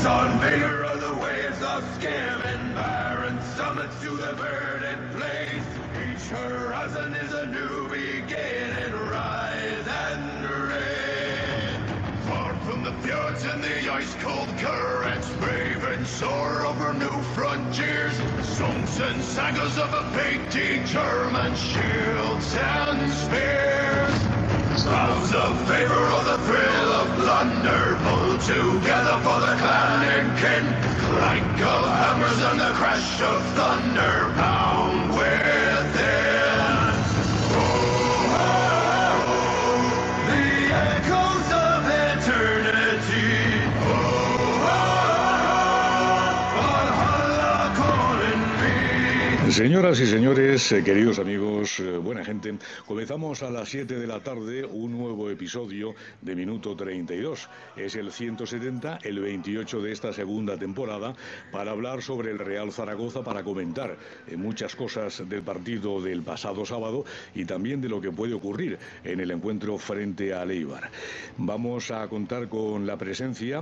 on favor of the waves of scam and barren summits to the verdant place. Each horizon is a new beginning, rise and rain. Far from the fjords and the ice-cold currents, brave and soar over new frontiers. Songs and sagas of a painted German shields and spears. Spouse of favor of the thrill of plunder, pull together for the clan and kin. Clank of hammers and the crash of thunder, pound within. Oh, oh, oh, the echoes of eternity. Oh, oh, oh, Valhalla calling me. Señoras y señores, queridos amigos, buena gente, comenzamos a las 7 de la tarde un nuevo episodio de Minuto 32. Es el 170, el 28 de esta segunda temporada, para hablar sobre el Real Zaragoza, para comentar muchas cosas del partido del pasado sábado y también de lo que puede ocurrir en el encuentro frente a Eibar. Vamos a contar con la presencia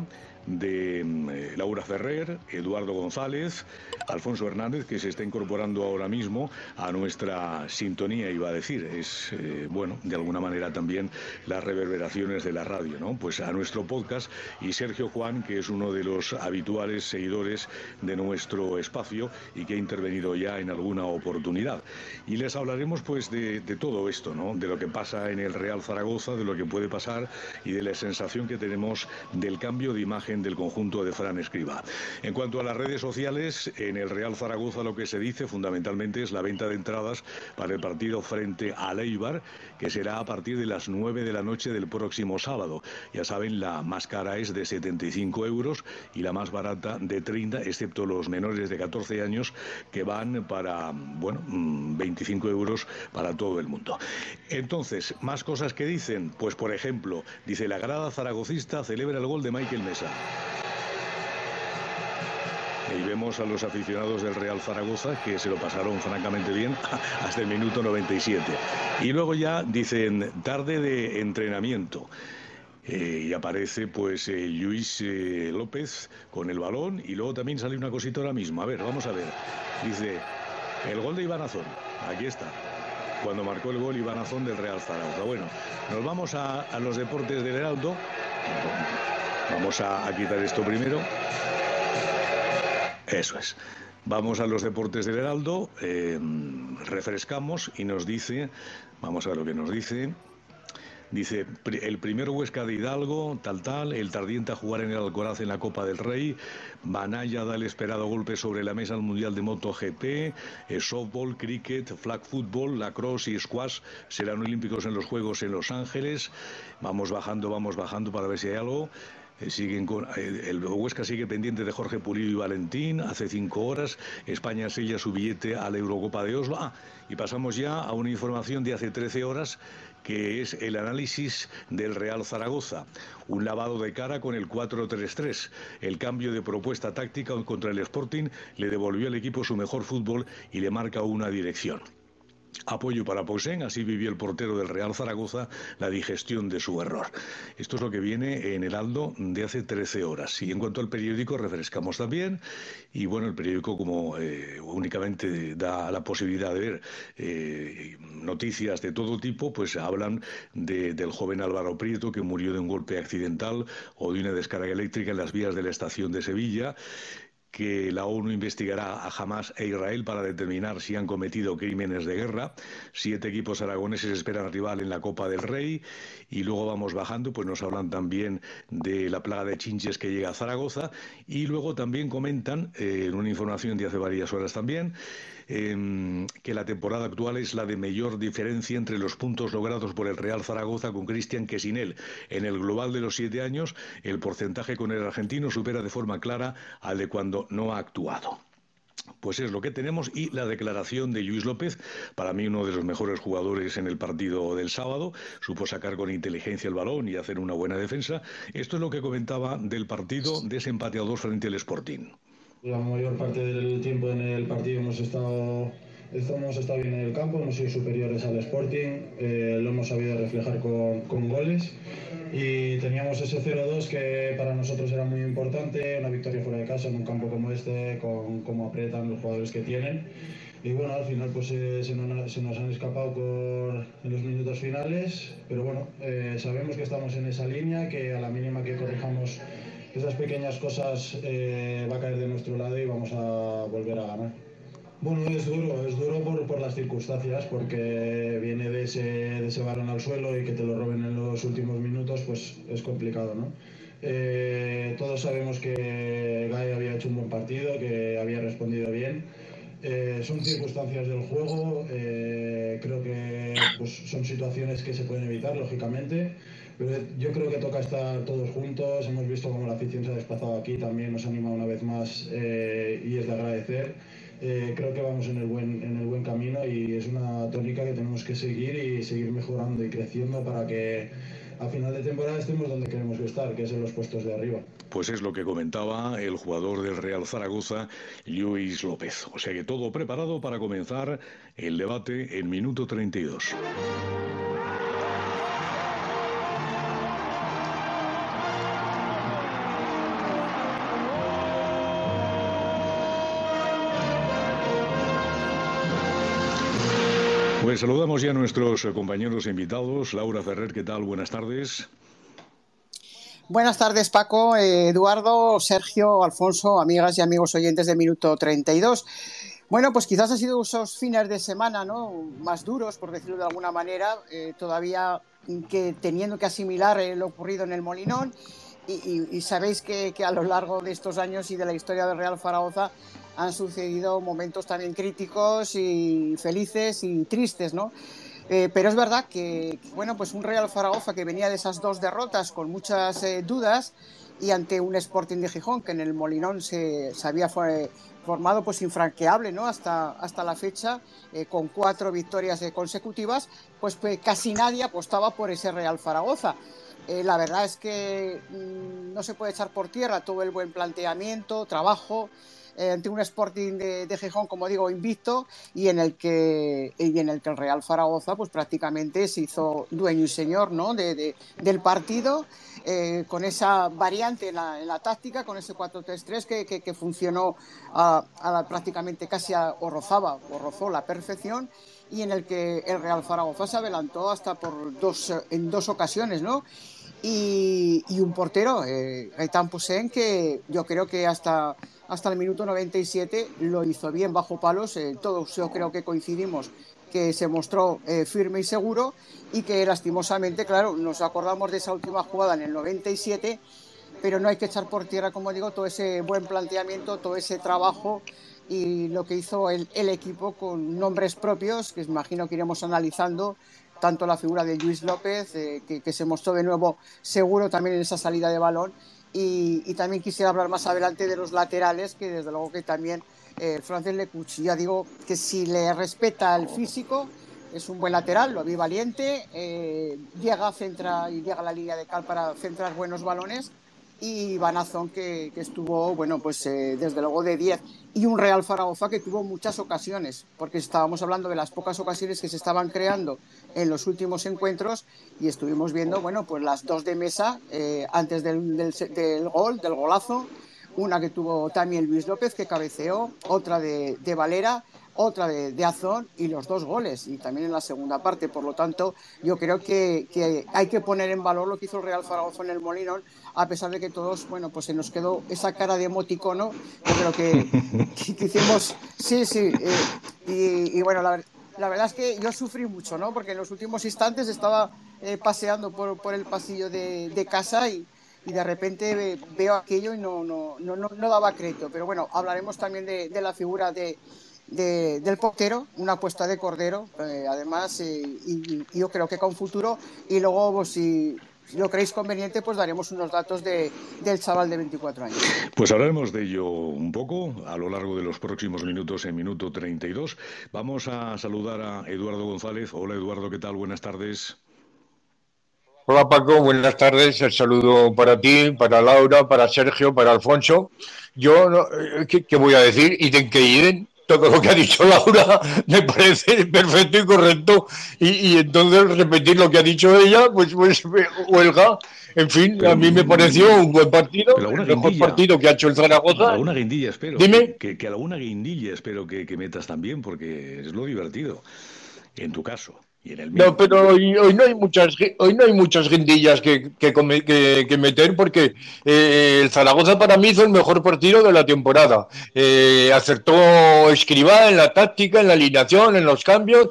de Laura Ferrer, Eduardo González, Alfonso Hernández, que se está incorporando ahora mismo a nuestra sintonía, iba a decir, es, bueno, de alguna manera también las reverberaciones de la radio, ¿no? Pues a nuestro podcast, y Sergio Juan, que es uno de los habituales seguidores de nuestro espacio y que ha intervenido ya en alguna oportunidad. Y les hablaremos pues de todo esto, ¿no? De lo que pasa en el Real Zaragoza, de lo que puede pasar y de la sensación que tenemos del cambio de imagen del conjunto de Fran Escribá. En cuanto a las redes sociales, en el Real Zaragoza lo que se dice fundamentalmente es la venta de entradas para el partido frente a Eibar, que será a partir de las 9 de la noche del próximo sábado. Ya saben, la más cara es de 75 euros y la más barata de 30, excepto los menores de 14 años, que van para, bueno, 25 euros para todo el mundo. Entonces, más cosas que dicen, pues por ejemplo, dice: la grada zaragocista celebra el gol de Michael Mesa. Y vemos a los aficionados del Real Zaragoza que se lo pasaron francamente bien hasta el minuto 97. Y luego ya dicen: tarde de entrenamiento. Y aparece pues Luis López con el balón, y luego también sale una cosita ahora mismo. A ver, vamos a ver. Dice: el gol de Iván Azón. Aquí está. Cuando marcó el gol Iván Azón del Real Zaragoza. Bueno, nos vamos a los deportes del Heraldo. Vamos a quitar esto primero. Eso es. Vamos a los deportes del Heraldo, refrescamos y nos dice, vamos a ver lo que nos dice. Dice: el primero Huesca de Hidalgo, tal, el Tardiente a jugar en el Alcoraz en la Copa del Rey, Banaya da el esperado golpe sobre la mesa al Mundial de MotoGP, softball, cricket, flag football, lacrosse y squash serán olímpicos en los Juegos en Los Ángeles. Vamos bajando para ver si hay algo. Siguen con, el Huesca sigue pendiente de Jorge Pulido y Valentín. Hace 5 horas España sella su billete a la Eurocopa de Oslo. Y pasamos ya a una información de hace 13 horas, que es el análisis del Real Zaragoza. Un lavado de cara con el 4-3-3. El cambio de propuesta táctica contra el Sporting le devolvió al equipo su mejor fútbol y le marca una dirección. Apoyo para Poussin, así vivió el portero del Real Zaragoza la digestión de su error. Esto es lo que viene en Heraldo de hace 13 horas. Y en cuanto al periódico, refrescamos también. Y bueno, el periódico, como únicamente da la posibilidad de ver noticias de todo tipo, pues hablan del joven Álvaro Prieto, que murió de un golpe accidental o de una descarga eléctrica en las vías de la estación de Sevilla, que la ONU investigará a Hamás e Israel para determinar si han cometido crímenes de guerra. 7 equipos aragoneses esperan rival en la Copa del Rey. Y luego vamos bajando, pues nos hablan también de la plaga de chinches que llega a Zaragoza. Y luego también comentan, en una información de hace varias horas también, que la temporada actual es la de mayor diferencia entre los puntos logrados por el Real Zaragoza con Cristian que sin él. En el global de los 7 años, el porcentaje con el argentino supera de forma clara al de cuando no ha actuado. Pues es lo que tenemos. Y la declaración de Luis López, para mí uno de los mejores jugadores en el partido del sábado, supo sacar con inteligencia el balón y hacer una buena defensa. Esto es lo que comentaba del partido, de ese empate a 2 frente al Sporting. La mayor parte del tiempo en el partido hemos estado hemos estado bien en el campo, hemos sido superiores al Sporting, lo hemos sabido reflejar con goles y teníamos ese 0-2 que para nosotros era muy importante, una victoria fuera de casa en un campo como este, con cómo aprietan los jugadores que tienen. Y bueno, al final pues se nos han escapado en los minutos finales, pero bueno, sabemos que estamos en esa línea, que a la mínima que corrijamos esas pequeñas cosas va a caer de nuestro lado y vamos a volver a ganar. Bueno, es duro por las circunstancias, porque viene de ese balón al suelo y que te lo roben en los últimos minutos, pues es complicado, ¿no? Todos sabemos que Guy había hecho un buen partido, que había respondido bien. Son circunstancias del juego, creo que pues, son situaciones que se pueden evitar, lógicamente, pero yo creo que toca estar todos juntos. Hemos visto cómo la afición se ha desplazado aquí, también nos anima una vez más y es de agradecer. Creo que vamos en el buen camino y es una tónica que tenemos que seguir y seguir mejorando y creciendo para que a final de temporada estemos donde queremos estar, que es en los puestos de arriba. Pues es lo que comentaba el jugador del Real Zaragoza, Lluís López. O sea que todo preparado para comenzar el debate en minuto 32. Pues saludamos ya a nuestros compañeros invitados. Laura Ferrer, ¿qué tal? Buenas tardes. Buenas tardes, Paco, Eduardo, Sergio, Alfonso, amigas y amigos oyentes de Minuto 32. Bueno, pues quizás han sido esos fines de semana, ¿no?, más duros, por decirlo de alguna manera, todavía teniendo que asimilar lo ocurrido en el Molinón. Y sabéis que a lo largo de estos años y de la historia del Real Zaragoza han sucedido momentos también críticos y felices y tristes, ¿no? Pero es verdad que, bueno, pues un Real Zaragoza que venía de esas dos derrotas con muchas dudas y ante un Sporting de Gijón que en el Molinón se había formado pues infranqueable, ¿no?, hasta la fecha, con 4 victorias consecutivas, pues casi nadie apostaba por ese Real Zaragoza. La verdad es que no se puede echar por tierra todo el buen planteamiento, trabajo, ante un Sporting de Gijón, como digo, invicto, y en el que el Real Zaragoza pues prácticamente se hizo dueño y señor, ¿no?, del partido, con esa variante en la táctica, con ese 4-3-3 que funcionó prácticamente casi rozó la perfección, y en el que el Real Zaragoza se adelantó hasta en dos ocasiones, ¿no? Y un portero, Gaitán Poussin, que yo creo que hasta el minuto 97 lo hizo bien bajo palos. Todos yo creo que coincidimos que se mostró firme y seguro, y que lastimosamente, claro, nos acordamos de esa última jugada en el 97, pero no hay que echar por tierra, como digo, todo ese buen planteamiento, todo ese trabajo y lo que hizo el equipo con nombres propios, que imagino que iremos analizando, tanto la figura de Lluís López, que se mostró de nuevo seguro también en esa salida de balón, y también quisiera hablar más adelante de los laterales, que desde luego que también Francesc Lecouch, ya digo que si le respeta el físico, es un buen lateral, lo vi valiente, llega a la línea de cal para centrar buenos balones. Y Van Azón, que estuvo, bueno, pues desde luego de 10, y un Real Zaragoza que tuvo muchas ocasiones, porque estábamos hablando de las pocas ocasiones que se estaban creando en los últimos encuentros, y estuvimos viendo, bueno, pues las 2 de Mesa antes del golazo, una que tuvo también Lluís López, que cabeceó, otra de Valera, otra de Azón, y los 2 goles, y también en la segunda parte. Por lo tanto, yo creo que hay que poner en valor lo que hizo el Real Zaragoza en el Molinón, a pesar de que todos, bueno, pues se nos quedó esa cara de emoticono. Yo creo que hicimos, sí, y bueno, la verdad es que yo sufrí mucho, ¿no?, porque en los últimos instantes estaba paseando por el pasillo de casa, y de repente veo aquello y no daba crédito. Pero bueno, hablaremos también de la figura del portero, una apuesta de Cordero, además, y yo creo que con futuro. Y luego, pues, si lo creéis conveniente, pues daremos unos datos del chaval de 24 años. Pues hablaremos de ello un poco a lo largo de los próximos minutos, en minuto 32. Vamos a saludar a Eduardo González. Hola, Eduardo, ¿qué tal? Buenas tardes. Hola, Paco, buenas tardes. El saludo para ti, para Laura, para Sergio, para Alfonso. Yo, ¿qué voy a decir? Iden que Iden. todo lo que ha dicho Laura me parece perfecto y correcto. Y entonces repetir lo que ha dicho ella, pues huelga. En fin, Pero, a mí me pareció un buen partido, pero alguna el mejor guindilla, partido que ha hecho el Zaragoza. alguna guindilla espero, Dime. que alguna guindilla espero que metas también, porque es lo divertido, en tu caso y en el mío. No, pero hoy no hay hoy no hay muchas guindillas que meter porque el Zaragoza para mí hizo el mejor partido de la temporada. Acertó Escribá en la táctica, en la alineación, en los cambios.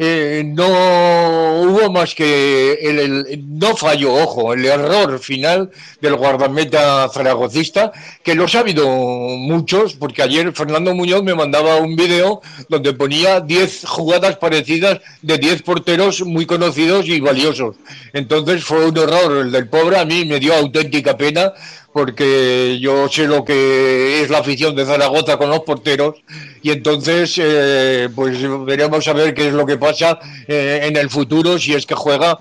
No hubo más que no falló, ojo, el error final del guardameta zaragocista, que los ha habido muchos, porque ayer Fernando Muñoz me mandaba un vídeo donde ponía 10 jugadas parecidas de 10 porteros muy conocidos y valiosos. Entonces fue un error el del pobre, a mí me dio auténtica pena, porque yo sé lo que es la afición de Zaragoza con los porteros, y entonces pues veremos a ver qué es lo que pasa en el futuro, si es que juega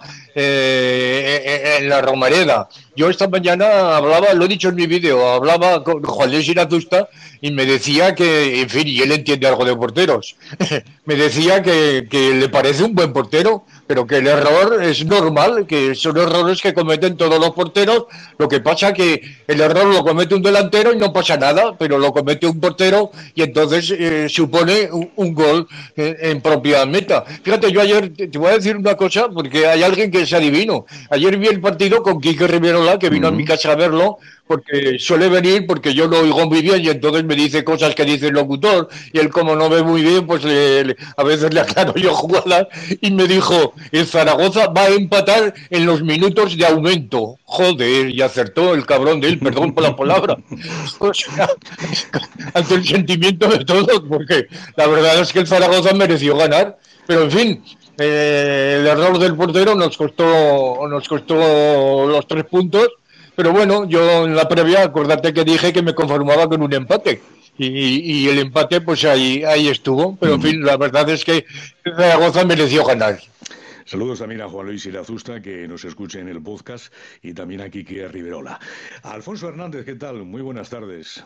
en la Romareda. Yo esta mañana hablaba, lo he dicho en mi vídeo, hablaba con Juan Luis Irazusta y me decía que, en fin, y él entiende algo de porteros, me decía que le parece un buen portero, pero que el error es normal, que son errores que cometen todos los porteros. Lo que pasa que el error lo comete un delantero y no pasa nada, pero lo comete un portero y entonces supone un gol en propia meta. Fíjate, yo ayer te voy a decir una cosa, porque hay alguien que es adivino. Ayer vi el partido con Quique Riverola, que vino a mi casa a verlo, porque suele venir, porque yo lo oigo muy bien y entonces me dice cosas que dice el locutor, y él, como no ve muy bien, pues a veces le aclaro yo jugadas, y me dijo: el Zaragoza va a empatar en los minutos de aumento. Joder, y acertó el cabrón de él, perdón por la palabra. O sea, ante el sentimiento de todos, porque la verdad es que el Zaragoza mereció ganar, pero en fin, el error del portero nos costó los 3 puntos. Pero bueno, yo en la previa, acuérdate que dije que me conformaba con un empate. Y el empate, pues ahí estuvo. Pero en fin, la verdad es que Zaragoza mereció ganar. Saludos también a Juan Luis Irazusta, que nos escuche en el podcast, y también a Quique Riverola. Alfonso Hernández, ¿qué tal? Muy buenas tardes.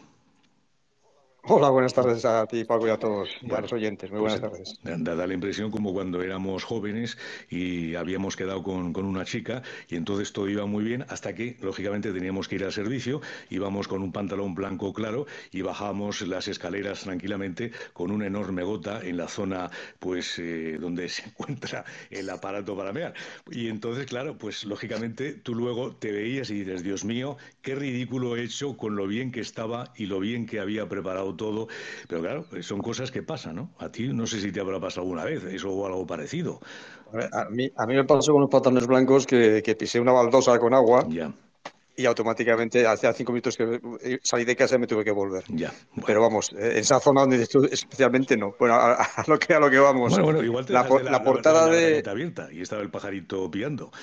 Hola, buenas tardes a ti, Paco, y a todos, y Bueno, a los oyentes. Muy pues buenas tardes. da la impresión como cuando éramos jóvenes y habíamos quedado con una chica, y entonces todo iba muy bien hasta que, lógicamente, teníamos que ir al servicio, íbamos con un pantalón blanco claro y bajábamos las escaleras tranquilamente con una enorme gota en la zona, pues, donde se encuentra el aparato para mear. Y entonces, claro, pues lógicamente tú luego te veías y dices: Dios mío, qué ridículo he hecho con lo bien que estaba y lo bien que había preparado todo. Pero claro, son cosas que pasan, ¿no? A ti no sé si te habrá pasado alguna vez eso o algo parecido. A mí me pasó con los pantalones blancos que pisé una baldosa con agua Ya, y automáticamente, hace 5 minutos que salí de casa, me tuve que volver. ya. Bueno. Pero vamos, en esa zona donde estoy especialmente no. Bueno, a lo que vamos. Bueno, igual te La dejaste la portada la de... ventanita abierta y estaba el pajarito piando.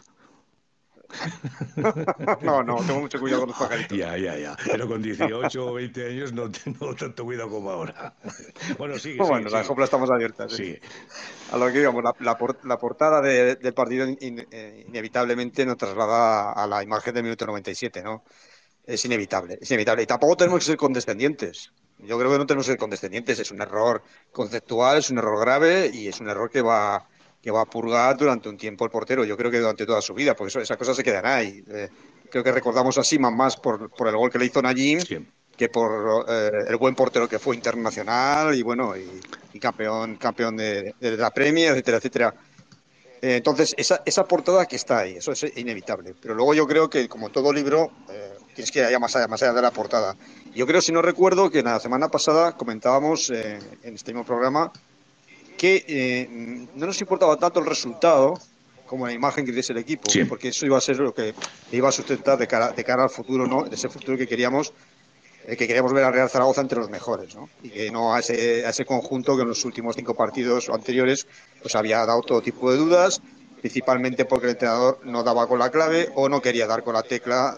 No, tengo mucho cuidado con los pajaritos. Ya. Pero con 18 o 20 años no tengo tanto cuidado como ahora. Bueno, sigue. Bueno, la copla estamos abiertas. Sí. A lo que íbamos, la portada del partido inevitablemente nos traslada a la imagen del minuto 97, ¿no? Es inevitable. Y tampoco tenemos que ser condescendientes. Yo creo que no tenemos que ser condescendientes. Es un error conceptual, es un error grave y es un error que va a purgar durante un tiempo el portero. Yo creo que durante toda su vida, porque esa cosa se quedará ahí. Creo que recordamos a Siman más por el gol que le hizo Najim, Sí. que por el buen portero que fue internacional y bueno, y campeón de la Premier, etcétera, etcétera. Entonces, esa portada que está ahí, eso es inevitable. Pero luego yo creo que, como todo libro, tienes que ir más allá de la portada. Yo creo, si no recuerdo, que la semana pasada comentábamos en este mismo programa que no nos importaba tanto el resultado como la imagen que diese el equipo, Sí. porque eso iba a ser lo que iba a sustentar de cara al futuro, ¿no? De ese futuro que queríamos ver a Real Zaragoza entre los mejores, ¿no? Y que no a ese conjunto que en los últimos 5 partidos anteriores pues había dado todo tipo de dudas, principalmente porque el entrenador no daba con la clave o no quería dar con la tecla,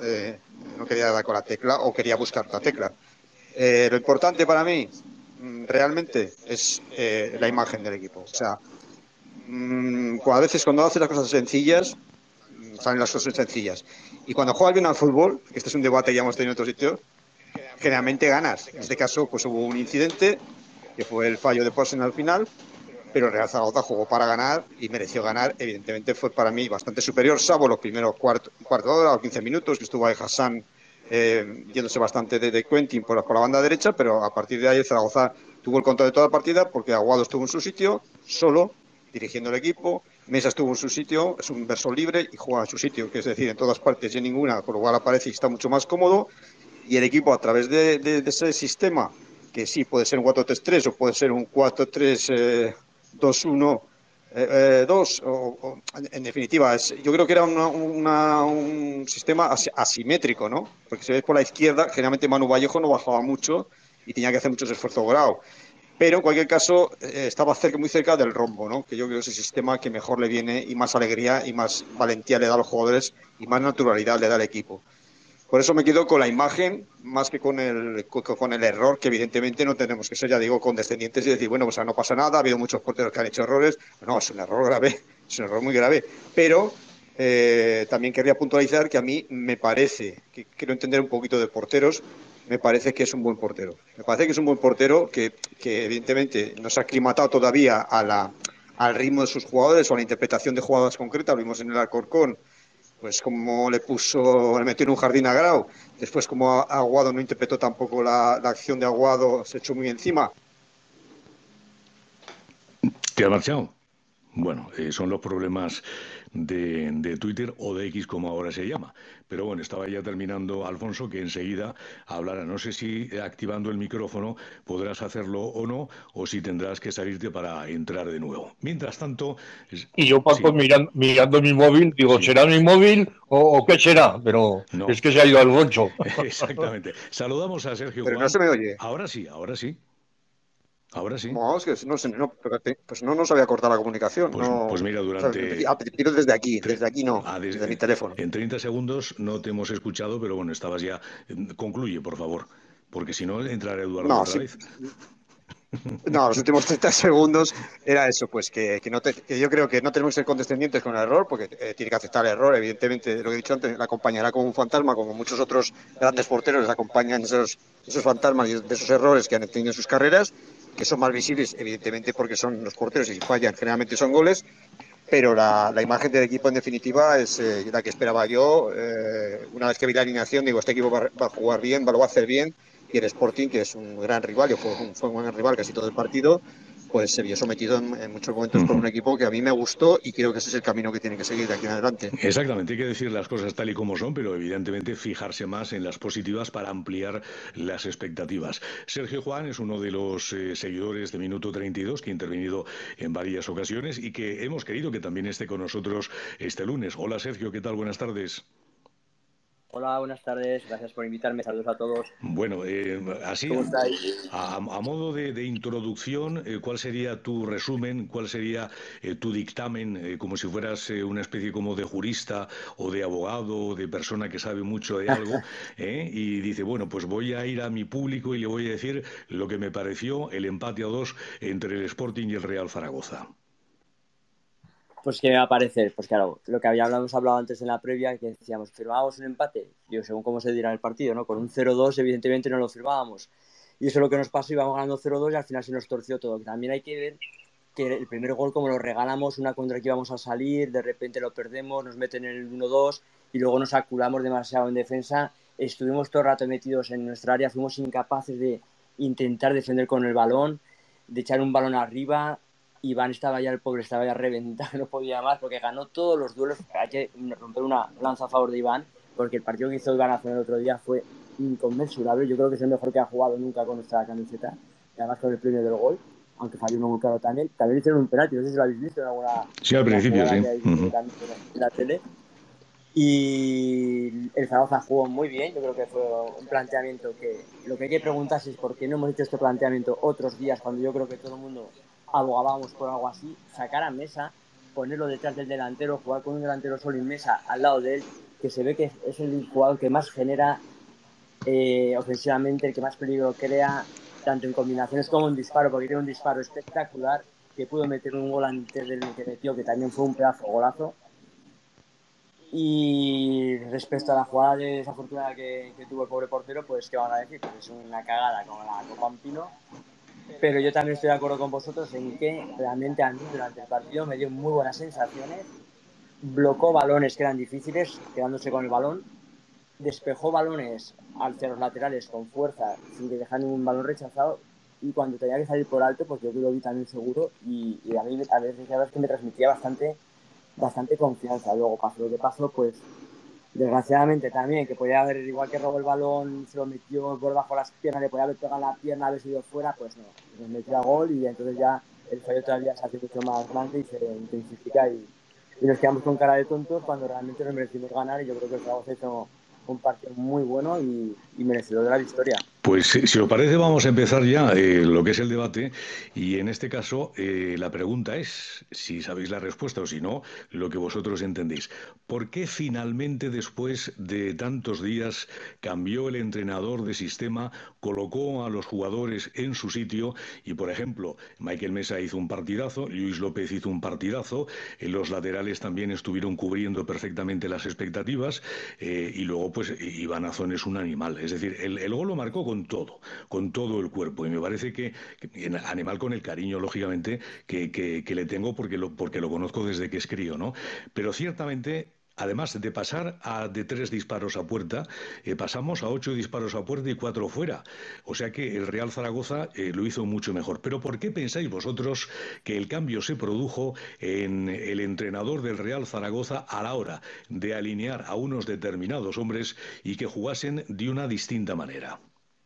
o quería buscar otra tecla. Lo importante para mí realmente es la imagen del equipo. O sea, a veces cuando haces las cosas sencillas, salen las cosas sencillas. Y cuando juegas bien al fútbol, que este es un debate que ya hemos tenido en otros sitios, generalmente ganas. En este caso, pues hubo un incidente que fue el fallo de Posen al final, pero el Real Zaragoza jugó para ganar y mereció ganar. Evidentemente fue para mí bastante superior, salvo los primeros cuarto de hora o 15 minutos, que estuvo ahí Hassan yéndose bastante de Quentin por la banda derecha, pero a partir de ahí el Zaragoza tuvo el control de toda la partida porque Aguado estuvo en su sitio, solo, dirigiendo el equipo. Mesa estuvo en su sitio, es un verso libre y juega en su sitio, que es decir, en todas partes y en ninguna, con lo cual aparece y está mucho más cómodo. Y el equipo, a través de ese sistema, que sí puede ser un 4-3-3 o puede ser un 4-3-2-1-2, en definitiva, yo creo que era un sistema asimétrico, ¿no? Porque si ves por la izquierda, generalmente Manu Vallejo no bajaba mucho y tenía que hacer muchos esfuerzos Grau. Pero en cualquier caso estaba muy cerca del rombo, ¿no? Que yo creo que es el sistema que mejor le viene y más alegría y más valentía le da a los jugadores y más naturalidad le da al equipo. Por eso me quedo con la imagen más que con el error, que evidentemente no tenemos que ser, ya digo, condescendientes y decir, bueno, pues no pasa nada, ha habido muchos porteros que han hecho errores. No, es un error grave, es un error muy grave. Pero también querría puntualizar que a mí me parece, que quiero entender un poquito de porteros, me parece que es un buen portero. Me parece que es un buen portero que evidentemente no se ha aclimatado todavía al ritmo de sus jugadores o a la interpretación de jugadas concretas. Lo vimos en el Alcorcón, pues como le metió en un jardín a Grau, después como Aguado no interpretó tampoco la acción de Aguado, se echó muy encima. ¿Te has marchado? Bueno, son los problemas de Twitter o de X como ahora se llama. Pero bueno, estaba ya terminando, Alfonso, que enseguida hablará. No sé si activando el micrófono podrás hacerlo o no, o si tendrás que salirte para entrar de nuevo. Mientras tanto... Y yo, Paco, Sí, mirando mi móvil, digo, sí. ¿será mi móvil o qué será? Pero No, es que se ha ido al boncho. exactamente. Saludamos a Sergio Pero no Juan. se me oye. Ahora sí, ahora sí. Ahora sí. No, es que no sé, pues no nos había cortado la comunicación. Pues No, mira, o sea, durante tiro desde aquí no, desde mi teléfono. en 30 segundos no te hemos escuchado, pero bueno, estabas ya. Concluye, por favor, porque si no entrará Eduardo No, otra sí, vez. no, los últimos 30 segundos era eso, pues que yo creo que no tenemos que ser condescendientes con el error, porque tiene que aceptar el error, evidentemente, lo que he dicho antes, la acompañará como un fantasma, como muchos otros grandes porteros les acompañan esos fantasmas y de esos errores que han tenido en sus carreras, que son más visibles, evidentemente, porque son los porteros y si fallan, generalmente son goles, pero la imagen del equipo en definitiva es la que esperaba yo. Una vez que vi la alineación, digo, este equipo va a jugar bien, lo va a hacer bien, y el Sporting, que es un gran rival, fue un buen rival casi todo el partido, pues se vio sometido en muchos momentos por un equipo que a mí me gustó y creo que ese es el camino que tiene que seguir de aquí en adelante. Exactamente, hay que decir las cosas tal y como son, pero evidentemente fijarse más en las positivas para ampliar las expectativas. Sergio Juan es uno de los seguidores de Minuto 32 que ha intervenido en varias ocasiones y que hemos querido que también esté con nosotros este lunes. Hola Sergio, ¿qué tal? Buenas tardes. Hola, buenas tardes. Gracias por invitarme. Saludos a todos. Bueno, así, ¿Cómo estáis? a modo de introducción, ¿cuál sería tu resumen? ¿Cuál sería tu dictamen? Como si fueras una especie como de jurista o de abogado o de persona que sabe mucho de algo, y dice, bueno, pues voy a ir a mi público y le voy a decir lo que me pareció el empate a dos entre el Sporting y el Real Zaragoza. Pues que me va a parecer, pues claro, lo que habíamos hablado antes en la previa, que decíamos, firmábamos un empate, digo, según cómo se dirá el partido, ¿no? Con un 0-2 evidentemente no lo firmábamos. Y eso es lo que nos pasó, íbamos ganando 0-2 y al final se nos torció todo. También hay que ver que el primer gol, como lo regalamos, una contra que íbamos a salir, de repente lo perdemos, nos meten en el 1-2 y luego nos aculamos demasiado en defensa. Estuvimos todo el rato metidos en nuestra área, fuimos incapaces de intentar defender con el balón, de echar un balón arriba. Iván estaba ya, el pobre, estaba ya reventado, no podía más, porque ganó todos los duelos. Hay que romper una lanza a favor de Iván, porque el partido que hizo Iván hace el otro día fue inconmensurable. Yo creo que es el mejor que ha jugado nunca con nuestra camiseta, y además con el premio del gol, aunque falló uno muy claro también. También hicieron un penalti, no sé si lo habéis visto en alguna Sí, al principio, sí. que habéis visto también en la tele. Y el Zaragoza jugó muy bien. Yo creo que fue un planteamiento que lo que hay que preguntarse es por qué no hemos hecho este planteamiento otros días, cuando yo creo que todo el mundo abogábamos por algo así. Sacar a Mesa, ponerlo detrás del delantero, jugar con un delantero solo y Mesa al lado de él, que se ve que es el jugador que más genera ofensivamente, el que más peligro crea, tanto en combinaciones como en disparo, porque tiene un disparo espectacular, que pudo meter un gol antes del que metió, que también fue un pedazo golazo. Y respecto a la jugada desafortunada que tuvo el pobre portero, pues qué van a decir, pues es una cagada como la Copa Pino. pero yo también estoy de acuerdo con vosotros en que realmente a mí durante el partido me dio muy buenas sensaciones, blocó balones que eran difíciles, quedándose con el balón, despejó balones hacia los laterales con fuerza, sin que dejar ningún balón rechazado, y cuando tenía que salir por alto, pues yo lo vi también seguro, y a mí a veces que me transmitía bastante confianza. Luego pasó lo que pasó, pues desgraciadamente también, que podía haber, igual que robó el balón, se lo metió por bajo las piernas, le podía haber pegado en la pierna, haber sido fuera, pues no, nos metió a gol y entonces ya el fallo todavía se hace mucho más grande y se intensifica y nos quedamos con cara de tontos cuando realmente nos merecimos ganar, y yo creo que el Zaragoza hizo un partido muy bueno y merecedor de la victoria. Pues si os parece vamos a empezar ya lo que es el debate y en este caso la pregunta es, si sabéis la respuesta o si no, lo que vosotros entendéis. ¿Por qué finalmente después de tantos días cambió el entrenador de sistema, colocó a los jugadores en su sitio y, por ejemplo, Michael Mesa hizo un partidazo, Luis López hizo un partidazo, los laterales también estuvieron cubriendo perfectamente las expectativas y luego pues Iván Azón es un animal, es decir, el gol lo marcó con todo el cuerpo y me parece que animal con el cariño, lógicamente, que le tengo porque lo conozco desde que es crío, ¿no? Pero ciertamente además de pasar de 3 disparos a puerta, pasamos a 8 disparos a puerta y 4 fuera. O sea que el Real Zaragoza lo hizo mucho mejor. Pero ¿por qué pensáis vosotros que el cambio se produjo en el entrenador del Real Zaragoza a la hora de alinear a unos determinados hombres y que jugasen de una distinta manera?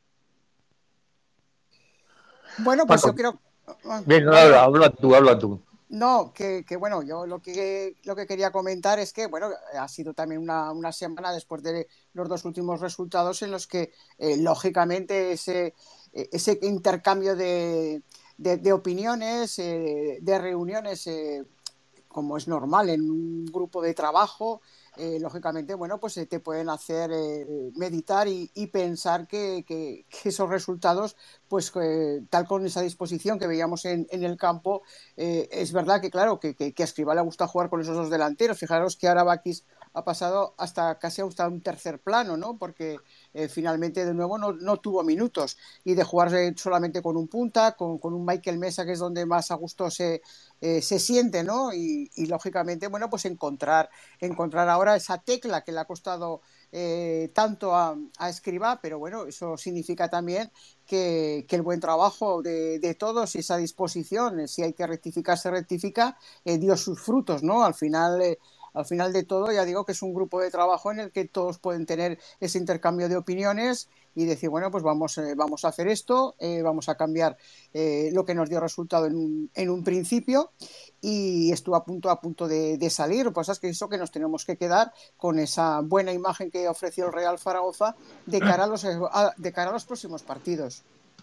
Bueno, pues Paco, yo creo... bien, Vale, vale. habla tú. No, que bueno, yo lo que quería comentar es que, bueno, ha sido también una semana después de los dos últimos resultados en los que, lógicamente, ese intercambio de opiniones, de reuniones, como es normal en un grupo de trabajo, lógicamente, bueno, pues te pueden hacer meditar y pensar que esos resultados, pues tal con esa disposición que veíamos en el campo, es verdad que, claro, que a Escribá le gusta jugar con esos dos delanteros. Fijaros que ahora Bakis ha pasado hasta casi hasta un tercer plano, ¿no? Porque finalmente de nuevo no tuvo minutos, y de jugar solamente con un punta, con un Michael Mesa, que es donde más a gusto se siente, ¿no? Y lógicamente, bueno, pues encontrar ahora esa tecla que le ha costado tanto a Escribá, pero bueno, eso significa también que el buen trabajo de todos y esa disposición, si hay que rectificar, se rectifica, dio sus frutos, ¿no? Al final de todo, ya digo que es un grupo de trabajo en el que todos pueden tener ese intercambio de opiniones y decir, bueno, pues vamos a hacer esto, vamos a cambiar lo que nos dio resultado en un principio, y estuvo a punto de salir. Lo que pasa es que eso, que nos tenemos que quedar con esa buena imagen que ofreció el Real Zaragoza de cara a los próximos partidos.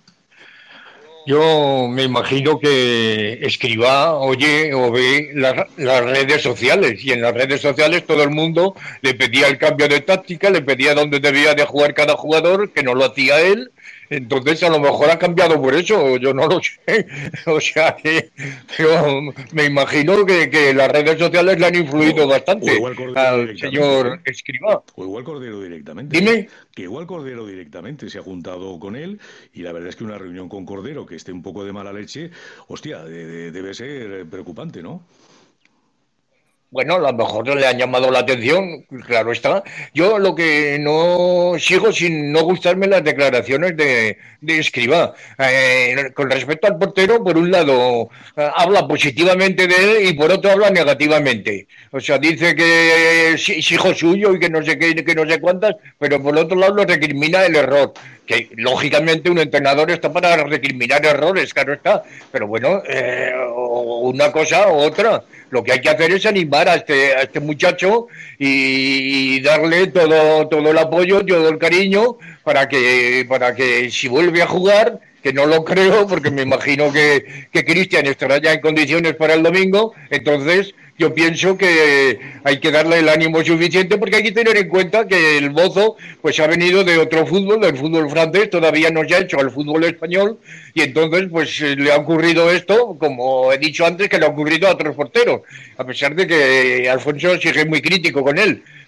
Yo me imagino que Escribá oye o ve las redes sociales, y en las redes sociales todo el mundo le pedía el cambio de táctica, le pedía dónde debía de jugar cada jugador, que no lo hacía él. Entonces a lo mejor ha cambiado por eso, yo no lo sé. O sea que yo me imagino que las redes sociales le han influido bastante al señor Escribá. O igual Cordero directamente. Dime. Que igual Cordero directamente se ha juntado con él, y la verdad es que una reunión con Cordero que esté un poco de mala leche, hostia, debe ser preocupante, ¿no? Bueno, a lo mejor le han llamado la atención, claro está. Yo lo que no sigo sin no gustarme las declaraciones de Escribá. Con respecto al portero, por un lado habla positivamente de él y por otro habla negativamente. O sea, dice que es hijo suyo y que no sé qué, que no sé cuántas, pero por otro lado lo recrimina el error. Que lógicamente un entrenador está para recriminar errores, claro está. Pero bueno, una cosa u otra. Lo que hay que hacer es animar a este muchacho y darle todo el apoyo, todo el cariño para que si vuelve a jugar, que no lo creo porque me imagino que Cristian estará ya en condiciones para el domingo, entonces yo pienso que hay que darle el ánimo suficiente, porque hay que tener en cuenta que el Bozo pues ha venido de otro fútbol, del fútbol francés, todavía no se ha hecho al fútbol español, y entonces pues le ha ocurrido esto, como he dicho antes, que le ha ocurrido a otros porteros, a pesar de que Alfonso sigue muy crítico con él.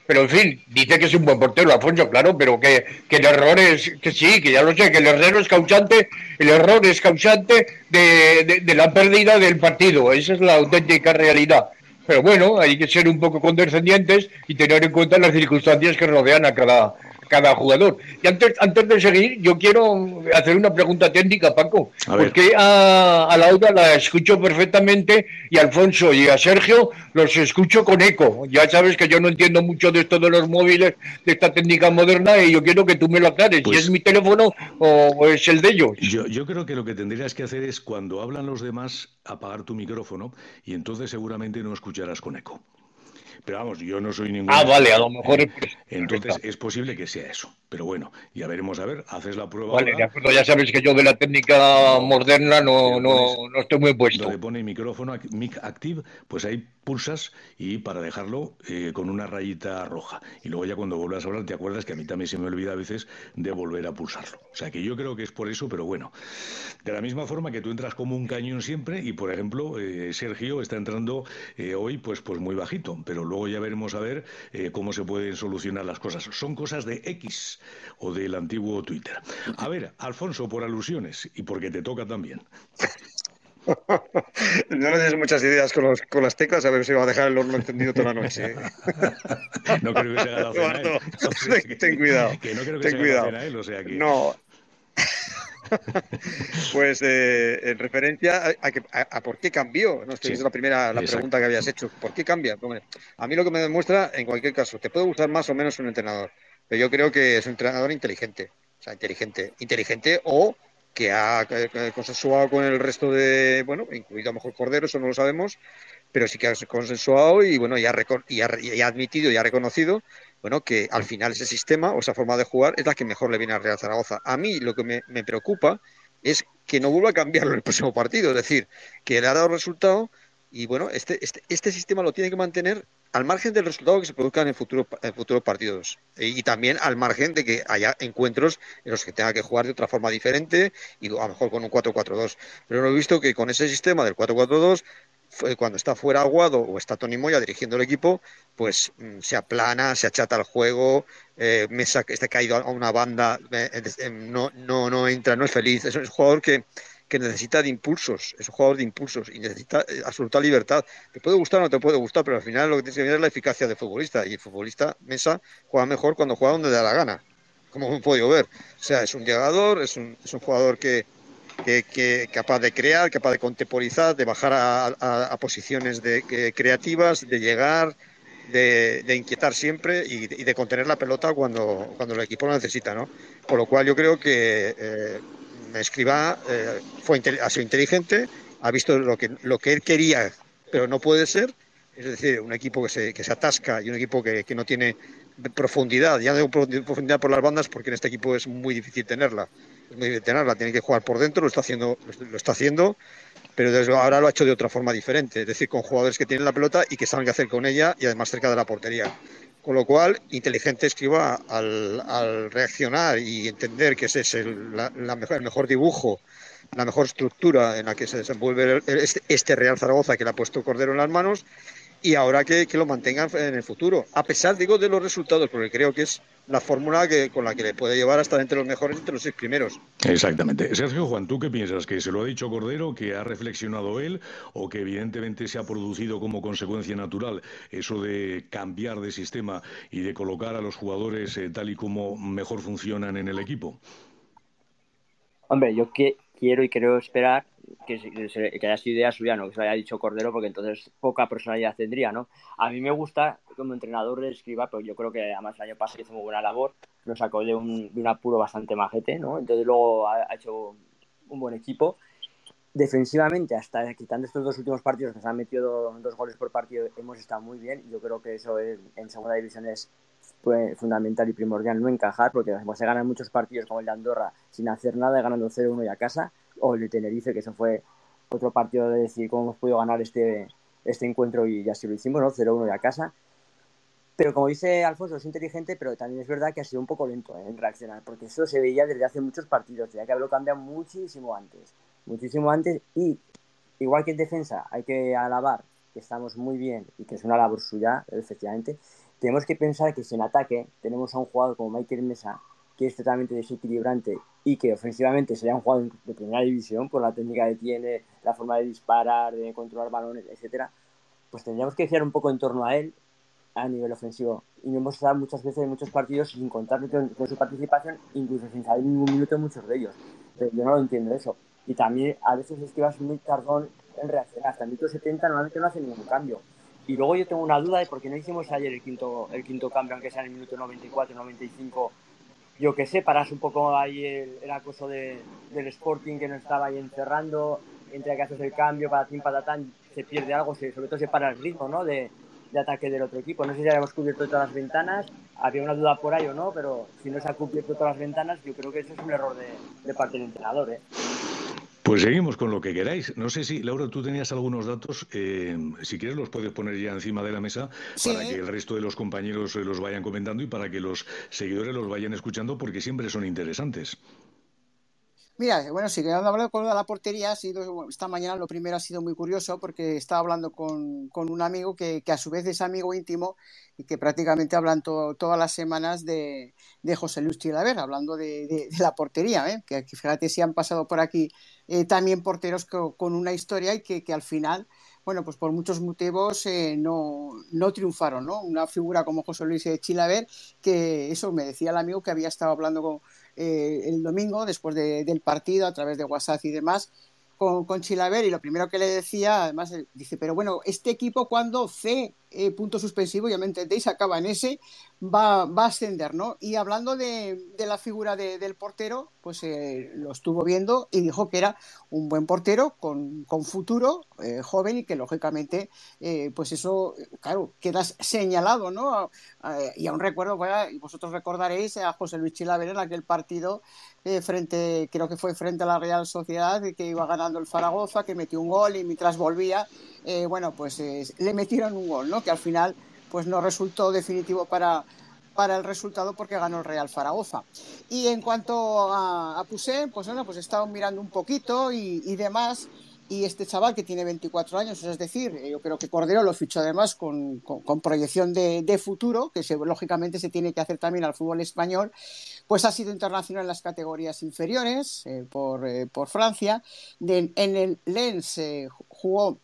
Pero en fin, dice que es un buen portero, Alfonso, claro, pero que el error es, que sí, que ya lo sé, que el error es causante de la pérdida del partido. Esa es la auténtica realidad. Pero bueno, hay que ser un poco condescendientes y tener en cuenta las circunstancias que rodean a cada jugador. Y antes de seguir, yo quiero hacer una pregunta técnica, Paco. A ver. Porque a Laura la escucho perfectamente y a Alfonso y a Sergio los escucho con eco? Ya sabes que yo no entiendo mucho de esto de los móviles, de esta técnica moderna, y yo quiero que tú me lo aclares. Pues, si es mi teléfono o es el de ellos. Yo creo que lo que tendrías que hacer es, cuando hablan los demás, apagar tu micrófono y entonces seguramente no escucharás con eco. Pero vamos, yo no soy ningún... Vale, a lo mejor... Entonces es posible que sea eso. Pero bueno, ya veremos, a ver, haces la prueba Vale, ahora. de acuerdo, ya sabes que yo de la técnica moderna no estoy muy puesto. Donde pone micrófono, mic active, pues ahí pulsas y para dejarlo con una rayita roja. Y luego ya cuando vuelvas a hablar te acuerdas que a mí también se me olvida a veces de volver a pulsarlo. O sea que yo creo que es por eso, pero bueno. De la misma forma que tú entras como un cañón siempre y, por ejemplo, Sergio está entrando hoy pues muy bajito, pero luego ya veremos a ver cómo se pueden solucionar las cosas. Son cosas de X o del antiguo Twitter. A ver, Alfonso, por alusiones y porque te toca también. No le des muchas ideas con las teclas, a ver si va a dejar el horno encendido toda la noche. No creo que se haga la cena él. O sea, ten cuidado. Que no creo que se haga la cena él, o sea que... No. Pues en referencia a por qué cambió, ¿no? Esta es la pregunta que habías hecho. ¿Por qué cambia? Hombre, a mí lo que me demuestra, en cualquier caso, te puede gustar más o menos un entrenador, pero yo creo que es un entrenador inteligente. O sea, inteligente o que ha consensuado con el resto de, bueno, incluido a lo mejor Cordero, eso no lo sabemos, pero sí que ha consensuado y bueno, y ha admitido y ha reconocido, bueno, que al final ese sistema o esa forma de jugar es la que mejor le viene al Real Zaragoza. A mí lo que me preocupa es que no vuelva a cambiarlo en el próximo partido, es decir, que le ha dado resultado y bueno, este sistema lo tiene que mantener al margen del resultado que se produzca en futuros partidos y también al margen de que haya encuentros en los que tenga que jugar de otra forma diferente y a lo mejor con un 4-4-2. Pero no he visto que con ese sistema del 4-4-2, cuando está fuera Aguado o está Tony Moya dirigiendo el equipo, pues se aplana, se achata el juego, Mesa que está caído a una banda, no entra, no es feliz. Es un jugador que necesita de impulsos, es un jugador de impulsos y necesita absoluta libertad. Te puede gustar o no te puede gustar, pero al final lo que tienes que ver es la eficacia del futbolista, y el futbolista Mesa juega mejor cuando juega donde le da la gana, como hemos podido ver. O sea, es un llegador, es un jugador que capaz de crear, capaz de contemporizar, de bajar a posiciones creativas, de llegar, de inquietar siempre y de contener la pelota cuando el equipo lo necesita, ¿no? Por lo cual yo creo que Escribá ha sido inteligente, ha visto lo que él quería, pero no puede ser. Es decir, un equipo que se atasca y un equipo que no tiene profundidad, ya no profundidad por las bandas, porque en este equipo es muy difícil tenerla. Tiene que jugar por dentro, lo está haciendo, pero desde ahora lo ha hecho de otra forma diferente, es decir, con jugadores que tienen la pelota y que saben qué hacer con ella y además cerca de la portería. Con lo cual, inteligente Escribá al reaccionar y entender que ese es el mejor dibujo, la mejor estructura en la que se desenvuelve este Real Zaragoza que le ha puesto Cordero en las manos, y ahora que lo mantengan en el futuro, a pesar, digo, de los resultados, porque creo que es la fórmula con la que le puede llevar a estar entre los mejores, entre los 6 primeros. Exactamente. Sergio, Juan, ¿tú qué piensas? ¿Que se lo ha dicho Cordero, que ha reflexionado él, o que evidentemente se ha producido como consecuencia natural eso de cambiar de sistema y de colocar a los jugadores tal y como mejor funcionan en el equipo? Hombre, yo quiero y creo esperar que haya sido idea suya, no que se lo haya dicho Cordero, porque entonces poca personalidad tendría, ¿no? A mí me gusta como entrenador de Escribá, pero yo creo que además el año pasado hizo muy buena labor, lo sacó de un apuro bastante majete, ¿no? Entonces luego ha hecho un buen equipo. Defensivamente, hasta quitando estos 2 últimos partidos que se han metido 2 goles por partido, hemos estado muy bien, y yo creo que eso en segunda división es fundamental y primordial no encajar, porque se ganan muchos partidos como el de Andorra sin hacer nada, ganando 0-1 y a casa, o el de Tenerife, que eso fue otro partido de decir cómo hemos podido ganar este encuentro, y así lo hicimos, ¿no? 0-1 y a casa. Pero como dice Alfonso, es inteligente, pero también es verdad que ha sido un poco lento en reaccionar, porque eso se veía desde hace muchos partidos, ya que haberlo cambiado muchísimo antes, y igual que en defensa hay que alabar que estamos muy bien y que es una labor suya, efectivamente, tenemos que pensar que si en ataque tenemos a un jugador como Michael Mesa, que es totalmente desequilibrante y que ofensivamente sería un jugador de primera división por la técnica que tiene, la forma de disparar, de controlar balones, etcétera, pues tendríamos que girar un poco en torno a él a nivel ofensivo. Y no hemos estado muchas veces en muchos partidos sin contar con su participación, incluso sin saber ningún minuto en muchos de ellos. Pero yo no lo entiendo eso. Y también a veces es que vas muy tardón en reaccionar. Hasta el minuto 70 normalmente no hace ningún cambio. Y luego yo tengo una duda de por qué no hicimos ayer el quinto cambio, aunque sea en el minuto 94, 95. Yo qué sé, paras un poco ahí el acoso del Sporting que nos estaba ahí encerrando, entre que haces el cambio, patatín, patatán, se pierde algo, sobre todo se para el ritmo, ¿no?, de ataque del otro equipo. No sé si habíamos cubierto todas las ventanas, había una duda por ahí o no, pero si no se ha cubierto todas las ventanas, yo creo que eso es un error de parte del entrenador, ¿eh? Pues seguimos con lo que queráis. No sé si, Laura, tú tenías algunos datos, si quieres los puedes poner ya encima de la mesa para que Sí. el resto de los compañeros los vayan comentando y para que los seguidores los vayan escuchando porque siempre son interesantes. Mira, bueno, si quedando hablando con la portería, esta mañana lo primero ha sido muy curioso porque estaba hablando con un amigo que a su vez es amigo íntimo y que prácticamente hablan todas las semanas de José Luis Chilaver, hablando de la portería, ¿eh? Que fíjate si han pasado por aquí también porteros con una historia y que al final, bueno, pues por muchos motivos no triunfaron, ¿no? Una figura como José Luis Chilaver, que eso me decía el amigo que había estado hablando el domingo, después del partido, a través de WhatsApp y demás, con Chilaver, y lo primero que le decía, además, dice, pero bueno, este equipo cuando punto suspensivo, ya me entendéis, acaba en S, va a ascender, ¿no? Y hablando de la figura del portero, pues lo estuvo viendo y dijo que era un buen portero con futuro, joven, y que lógicamente, pues eso, claro, quedas señalado, ¿no? Y aún recuerdo, bueno, y vosotros recordaréis a José Luis Chilaver en aquel partido creo que fue frente a la Real Sociedad, que iba ganando el Zaragoza, que metió un gol y mientras volvía, bueno, pues le metieron un gol, ¿no? Que al final pues no resultó definitivo para el resultado porque ganó el Real Zaragoza. Y en cuanto a Poussin, pues bueno, pues he estado mirando un poquito y demás. Y este chaval que tiene 24 años, es decir, yo creo que Cordero lo fichó además con proyección de futuro, que lógicamente se tiene que hacer también al fútbol español, pues ha sido internacional en las categorías inferiores por Francia. En el Lens jugó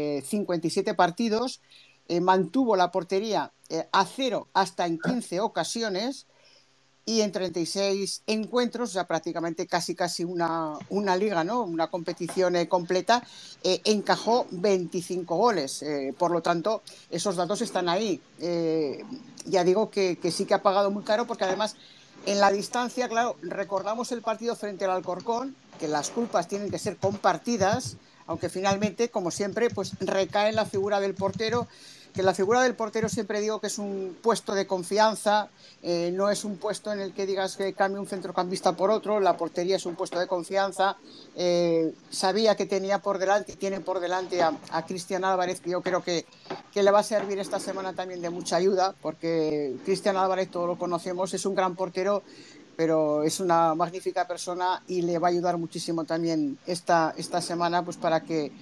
57 partidos, mantuvo la portería a cero hasta en 15 ocasiones y en 36 encuentros, o sea, prácticamente casi una liga, ¿no? Una competición completa, encajó 25 goles. Por lo tanto, esos datos están ahí. Ya digo que sí que ha pagado muy caro porque además en la distancia, claro, recordamos el partido frente al Alcorcón, que las culpas tienen que ser compartidas, aunque finalmente, como siempre, pues recae en la figura del portero, que la figura del portero siempre digo que es un puesto de confianza, no es un puesto en el que digas que cambie un centrocampista por otro, la portería es un puesto de confianza. Sabía que tenía por delante y tiene por delante a Cristian Álvarez, que yo creo que le va a servir esta semana también de mucha ayuda, porque Cristian Álvarez, todos lo conocemos, es un gran portero, pero es una magnífica persona y le va a ayudar muchísimo también esta semana, pues para que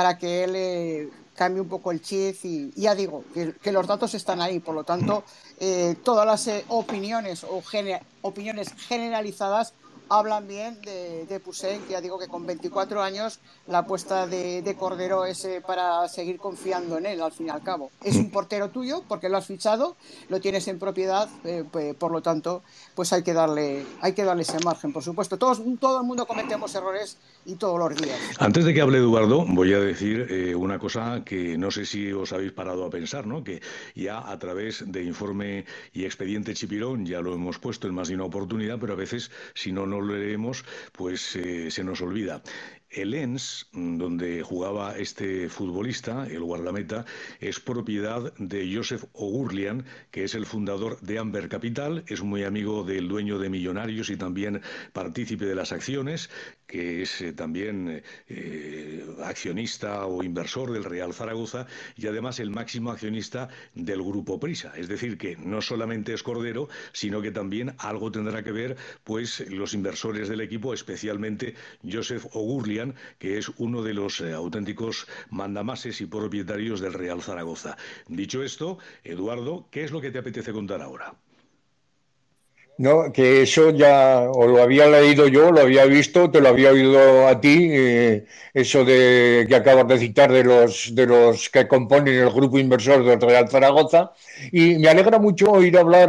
él cambie un poco el chip y ya digo, que los datos están ahí, por lo tanto, todas las opiniones opiniones generalizadas hablan bien de Poussin, que ya digo que con 24 años la apuesta de Cordero es para seguir confiando en él, al fin y al cabo. Es un portero tuyo porque lo has fichado, lo tienes en propiedad, por lo tanto, pues hay que darle ese margen, por supuesto. Todo el mundo cometemos errores y todos los días. Antes de que hable Eduardo, voy a decir una cosa que no sé si os habéis parado a pensar, ¿no? Que ya a través de Informe y Expediente Chipirón ya lo hemos puesto en más de una oportunidad, pero a veces si no lo leemos, pues se nos olvida. El Lens, donde jugaba este futbolista, el guardameta, es propiedad de Joseph O'Gurlian, que es el fundador de Amber Capital, es muy amigo del dueño de Millonarios y también partícipe de las acciones, que es también accionista o inversor del Real Zaragoza y además el máximo accionista del Grupo Prisa. Es decir, que no solamente es Cordero, sino que también algo tendrá que ver pues los inversores del equipo, especialmente Joseph O'Gurlian, decían que es uno de los auténticos mandamases y propietarios del Real Zaragoza. Dicho esto, Eduardo, ¿qué es lo que te apetece contar ahora? No, que eso ya o lo había leído yo, lo había visto, te lo había oído a ti, eso de que acabas de citar de los que componen el grupo inversor del Real Zaragoza, y me alegra mucho oír hablar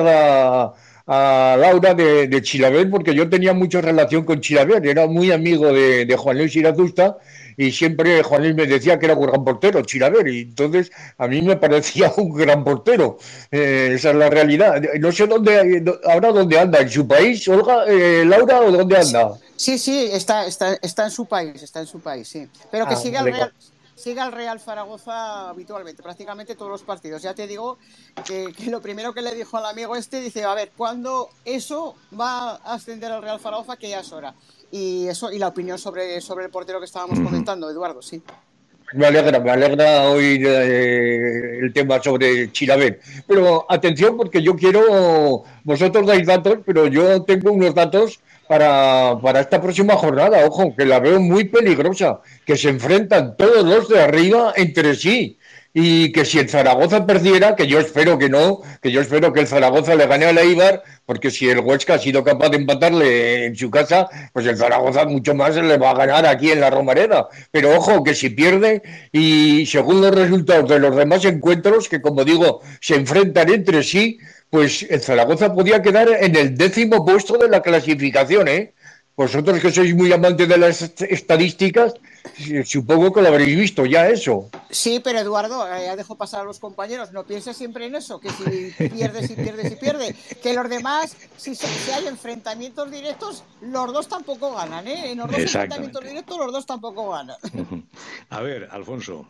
a Laura de Chilaver, porque yo tenía mucha relación con Chilaver, era muy amigo de Juan Luis Irazusta, y siempre Juan Luis me decía que era un gran portero, Chilaver, y entonces a mí me parecía un gran portero. Esa es la realidad. No sé ahora dónde anda, en su país, Olga, Laura, o dónde anda. Sí, sí, está en su país, sí. Pero que Ah, vale. sigue al Real Zaragoza habitualmente, prácticamente todos los partidos. Ya te digo que lo primero que le dijo al amigo dice, a ver, ¿cuándo eso va a ascender al Real Zaragoza? Que ya es hora. Y eso, y la opinión sobre el portero que estábamos comentando, Eduardo, sí. Me alegra oír el tema sobre Chilaver. Pero atención, porque yo quiero, vosotros dais datos, pero yo tengo unos datos para esta próxima jornada. Ojo, que la veo muy peligrosa, que se enfrentan todos los de arriba entre sí. Y que si el Zaragoza perdiera, que yo espero que no, que yo espero que el Zaragoza le gane al Eibar, porque si el Huesca ha sido capaz de empatarle en su casa, pues el Zaragoza mucho más le va a ganar aquí en la Romareda. Pero ojo, que si pierde y según los resultados de los demás encuentros, que como digo, se enfrentan entre sí, pues el Zaragoza podía quedar en el 10º puesto de la clasificación, ¿eh? Vosotros que sois muy amantes de las estadísticas, supongo que lo habréis visto ya eso. Sí, pero Eduardo, ya dejo pasar a los compañeros. No pienses siempre en eso, que si pierdes y pierdes y pierdes, que los demás, si hay enfrentamientos directos, los dos tampoco ganan, ¿eh? En los dos enfrentamientos directos, los dos tampoco ganan. A ver, Alfonso.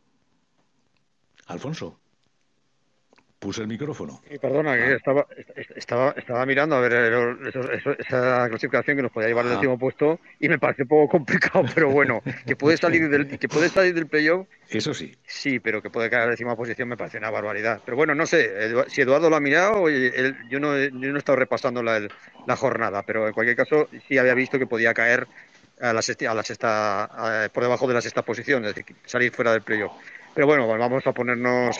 Puse el micrófono. Perdona, que estaba mirando a ver esa clasificación que nos podía llevar al 10º puesto y me parece un poco complicado, pero bueno, que puede salir del playoff. Eso sí. Sí, pero que puede caer a la 10ª posición me parece una barbaridad. Pero bueno, no sé, si Eduardo lo ha mirado, yo no he estado repasando la jornada, pero en cualquier caso sí había visto que podía caer a la sexta, por debajo de la sexta posición, es decir, salir fuera del playoff. Pero bueno, vamos a ponernos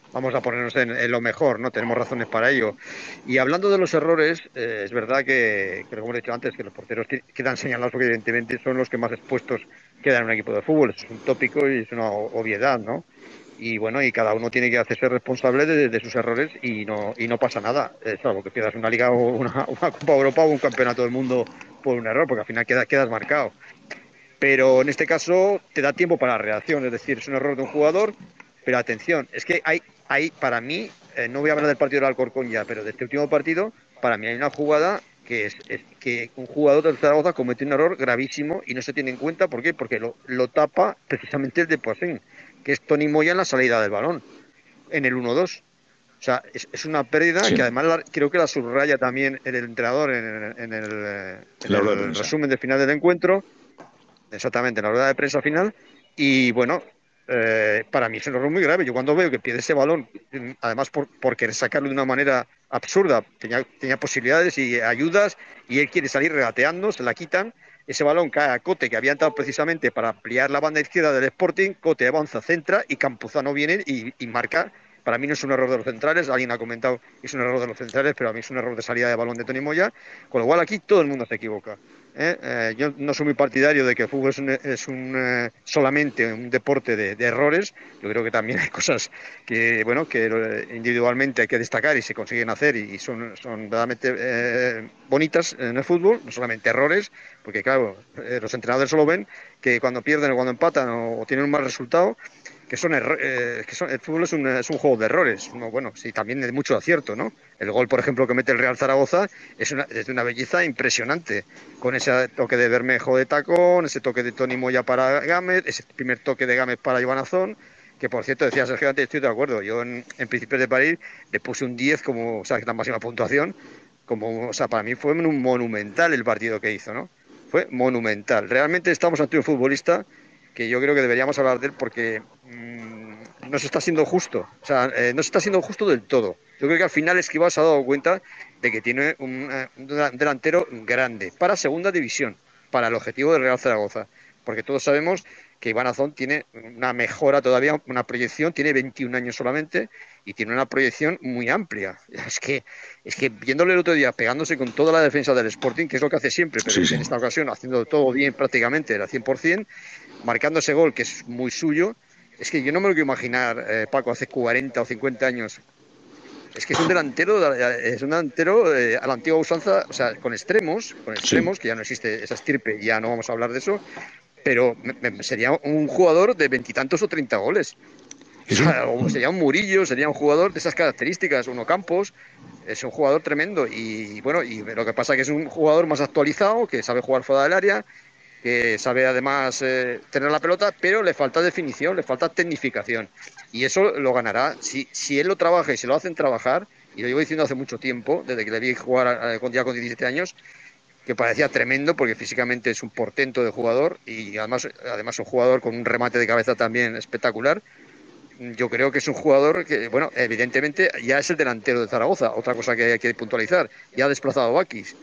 en lo mejor, ¿no? Tenemos razones para ello. Y hablando de los errores, es verdad que, como he dicho antes, que los porteros quedan señalados porque evidentemente son los que más expuestos quedan en un equipo de fútbol. Eso es un tópico y es una obviedad, ¿no? Y bueno, y cada uno tiene que hacerse responsable de sus errores y no pasa nada. Salvo que pierdas una liga o una Copa Europa o un campeonato del mundo por un error, porque al final quedas marcado. Pero en este caso te da tiempo para la reacción, es decir, es un error de un jugador, pero atención, es que hay para mí, no voy a hablar del partido del Alcorcón ya, pero de este último partido, para mí hay una jugada que es que un jugador del Zaragoza cometió un error gravísimo y no se tiene en cuenta. ¿Por qué? Porque lo tapa precisamente el de Poisson, que es Tony Moya en la salida del balón, en el 1-2. O sea, es una pérdida que además creo que la subraya también el entrenador en el resumen de final del encuentro. Exactamente, en la rueda de prensa final. Y bueno, para mí es un error muy grave. Yo cuando veo que pierde ese balón, además por querer sacarlo de una manera absurda, tenía posibilidades y ayudas, y él quiere salir regateando, se la quitan. Ese balón cae a Cote, que había entrado precisamente para ampliar la banda izquierda del Sporting. Cote avanza, centra y Campuzano viene y marca. Para mí no es un error de los centrales, alguien ha comentado que es un error de los centrales, pero a mí es un error de salida de balón de Tony Moya, con lo cual aquí todo el mundo se equivoca. Yo no soy muy partidario de que el fútbol es solamente un deporte de errores. Yo creo que también hay cosas que individualmente hay que destacar y se consiguen hacer y son verdaderamente bonitas en el fútbol, no solamente errores, porque claro, los entrenadores solo ven que cuando pierden o cuando empatan o tienen un mal resultado, que el fútbol es un juego de errores. Bueno, sí, también de mucho acierto, ¿no? El gol, por ejemplo, que mete el Real Zaragoza es de una belleza impresionante, con ese toque de Bermejo de tacón, ese toque de Tony Moya para Gámez, ese primer toque de Gámez para Iván Azón, que por cierto, decía Sergio antes, estoy de acuerdo, yo en Principios de París le puse un 10 como, o sea, la máxima puntuación, o sea, para mí fue un monumental el partido que hizo, ¿no? Fue monumental. Realmente estamos ante un futbolista que yo creo que deberíamos hablar de él porque no se está siendo justo, o sea, no se está siendo justo del todo. Yo creo que al final Escribá se ha dado cuenta de que tiene un delantero grande para segunda división, para el objetivo del Real Zaragoza. porque todos sabemos que Iván Azón tiene una mejora todavía, una proyección, tiene 21 años solamente y tiene una proyección muy amplia. Es que viéndole el otro día pegándose con toda la defensa del Sporting, que es lo que hace siempre, pero en esta ocasión haciendo todo bien prácticamente, al 100%, marcando ese gol que es muy suyo, es que yo no me lo quiero imaginar, Paco, hace 40 o 50 años. Es que es un delantero a la antigua usanza, o sea, con extremos, que ya no existe esa estirpe, ya no vamos a hablar de eso, pero sería un jugador de 20 y tantos o 30 goles. O sería un Murillo, sería un jugador de esas características, Uno Campos, es un jugador tremendo y bueno, y lo que pasa es que es un jugador más actualizado, que sabe jugar fuera del área, que sabe además tener la pelota, pero le falta definición, le falta tecnificación. Y eso lo ganará si él lo trabaja y se lo hacen trabajar, y lo llevo diciendo hace mucho tiempo, desde que le vi jugar ya con 17 años, que parecía tremendo porque físicamente es un portento de jugador y además un jugador con un remate de cabeza también espectacular. Yo creo que es un jugador que, bueno, evidentemente ya es el delantero de Zaragoza, otra cosa que hay que puntualizar, ya ha desplazado a Bakis.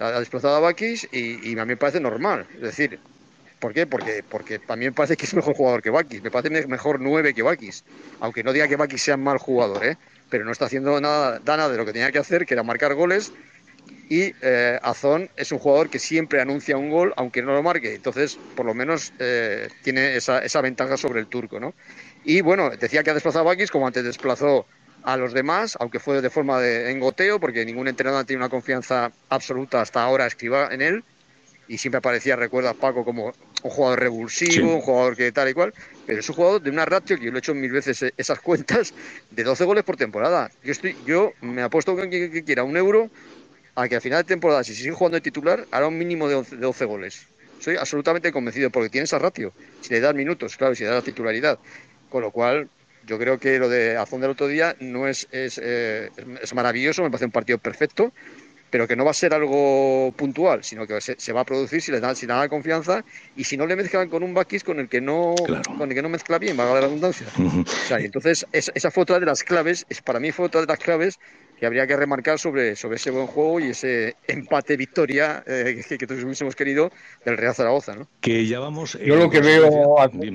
Y a mí me parece normal, es decir, ¿por qué? Porque a mí me parece que es mejor jugador que Bakis, me parece mejor 9 que Bakis, aunque no diga que Bakis sea mal jugador, pero no está haciendo nada de lo que tenía que hacer, que era marcar goles, y Azón es un jugador que siempre anuncia un gol, aunque no lo marque, entonces por lo menos tiene esa ventaja sobre el turco, ¿no? Y bueno, decía que ha desplazado a Bakis como antes desplazó a los demás, aunque fue de forma de engoteo, porque ningún entrenador tiene una confianza absoluta hasta ahora Escribá en él, y siempre aparecía, recuerda Paco, como un jugador revulsivo, un jugador que tal y cual, pero es un jugador de una ratio, que yo lo he hecho 1000 veces esas cuentas, de 12 goles por temporada. Yo me apuesto con quien quiera €1 a que a final de temporada, si sigue jugando de titular, hará un mínimo de 12 goles. Soy absolutamente convencido, porque tiene esa ratio, si le das minutos, claro, si le das titularidad. Con lo cual, yo creo que lo de Azón del otro día no es maravilloso, me parece un partido perfecto, pero que no va a ser algo puntual, sino que se va a producir si le dan la confianza y si no le mezclan con un Bakis con el que no mezcla bien, valga la redundancia. O sea, y entonces esa fue otra de las claves, para mí fue otra de las claves que habría que remarcar sobre ese buen juego y ese empate-victoria que todos hubiésemos querido del Real Zaragoza, ¿no? Que ya vamos... Yo lo que veo,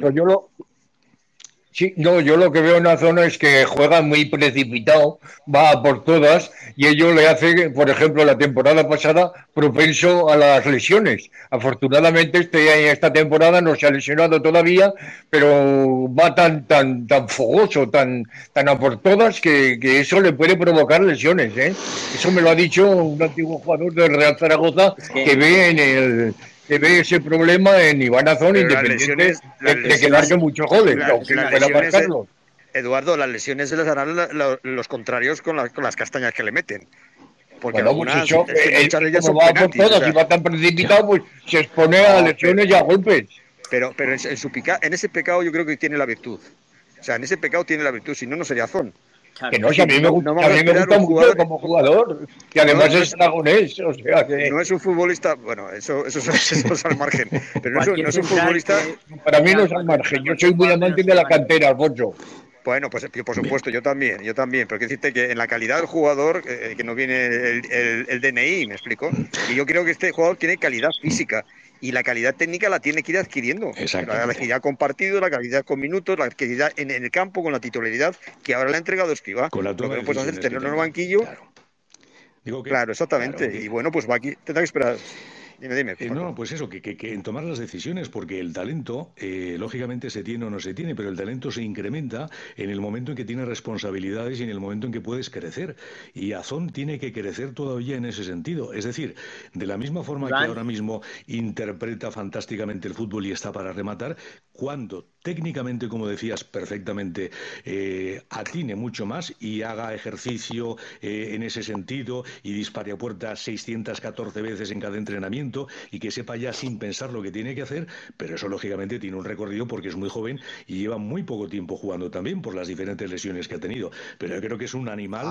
yo lo que veo en la zona es que juega muy precipitado, va a por todas y ello le hace, por ejemplo, la temporada pasada propenso a las lesiones. Afortunadamente esta temporada no se ha lesionado todavía, pero va tan fogoso, tan a por todas que eso le puede provocar lesiones, ¿eh? Eso me lo ha dicho un antiguo jugador del Real Zaragoza que ve ese problema en Iván Azón, independiente de que largue muchos goles, aunque pueda marcarlo. Eduardo, las lesiones se les harán los contrarios con las castañas que le meten. Porque bueno, algunas, pues eso, como va por todas y va tan precipitado, pues se expone a lesiones y a golpes. Pero en ese pecado yo creo que tiene la virtud. O sea, en ese pecado tiene la virtud, si no, no sería Azón. Claro, que no, si a mí me gusta mucho como jugador, que además es aragonés, o sea que... No es un futbolista, bueno, eso es al margen, pero no es un futbolista... Para mí no es al margen, yo soy muy amante de la cantera, Alfonso. Bueno, pues por supuesto, yo también, pero quiero decirte que en la calidad del jugador, que no viene el DNI, ¿me explico? Y yo creo que este jugador tiene calidad física, y la calidad técnica la tiene que ir adquiriendo. La calidad con partido, la calidad con minutos, la calidad en el campo, con la titularidad que ahora le ha entregado Escribá. Lo que no puedes hacer es tenerlo en el banquillo. Claro, exactamente. Claro, y bueno, pues va aquí, tendrá que esperar. Dime. No, pues eso, que en tomar las decisiones, porque el talento, lógicamente se tiene o no se tiene, pero el talento se incrementa en el momento en que tienes responsabilidades y en el momento en que puedes crecer. Y Azón tiene que crecer todavía en ese sentido. Es decir, de la misma forma que ahora mismo interpreta fantásticamente el fútbol y está para rematar, cuando técnicamente, como decías perfectamente, atine mucho más y haga ejercicio en ese sentido y dispare a puerta 614 veces en cada entrenamiento, y que sepa ya sin pensar lo que tiene que hacer, pero eso lógicamente tiene un recorrido porque es muy joven y lleva muy poco tiempo jugando también por las diferentes lesiones que ha tenido, pero yo creo que es un animal.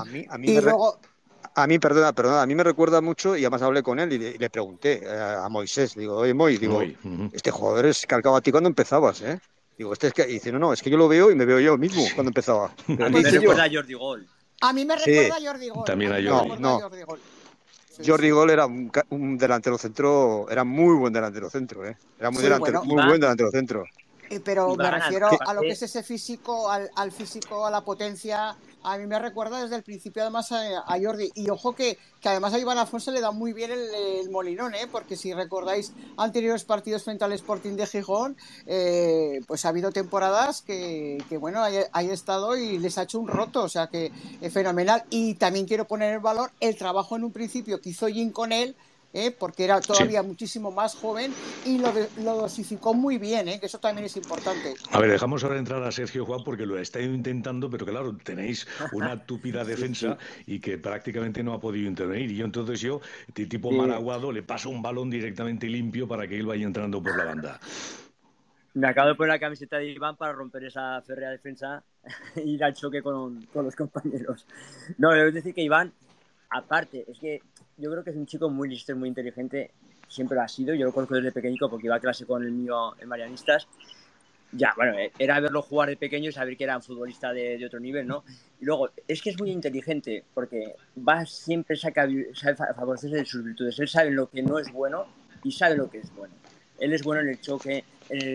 A mí me recuerda mucho, y además hablé con él y le pregunté a Moisés, digo, oye Moy, este jugador es calcado a ti cuando empezabas, ¿eh? Digo, y dice, no, es que yo lo veo y me veo yo mismo cuando empezaba. A mí me recuerda a Jordi Gol. A mí me recuerda a Jordi Gol. También a Jordi. No. Jordi Gol era un delantero centro, era muy buen delantero centro, ¿eh? Era muy, Sí, bueno, muy buen delantero centro. pero me Iván, refiero a lo que aparte, es ese físico, al físico, a la potencia. A mí me recuerda desde el principio además a Jordi. Y ojo que además a Iván Alfonso le da muy bien el molinón, ¿eh? Porque si recordáis anteriores partidos frente al Sporting de Gijón, pues ha habido temporadas que bueno, hay estado y les ha hecho un roto. O sea que es fenomenal. Y también quiero poner en valor el trabajo en un principio que hizo Jim con él, porque era Sí. todavía muchísimo más joven y lo dosificó muy bien, que eso también es importante. A ver, dejamos ahora entrar a Sergio Juan porque lo está intentando, pero claro, tenéis una tupida sí, defensa sí, y que prácticamente no ha podido intervenir. Y entonces yo, tipo sí. Maraguado, le paso un balón directamente limpio para que él vaya entrando por la banda. Me acabo de poner la camiseta de Iván para romper esa férrea defensa e ir al choque con los compañeros. No, debo decir que Iván, aparte, es que yo creo que es un chico muy listo y muy inteligente. Siempre lo ha sido. Yo lo conozco desde pequeñico porque iba a clase con el mío en Marianistas. Ya, bueno, era verlo jugar de pequeño y saber que era un futbolista de otro nivel, ¿no? Y luego, es que es muy inteligente porque va siempre sabe favorecerse de sus virtudes. Él sabe lo que no es bueno y sabe lo que es bueno. Él es bueno en el choque,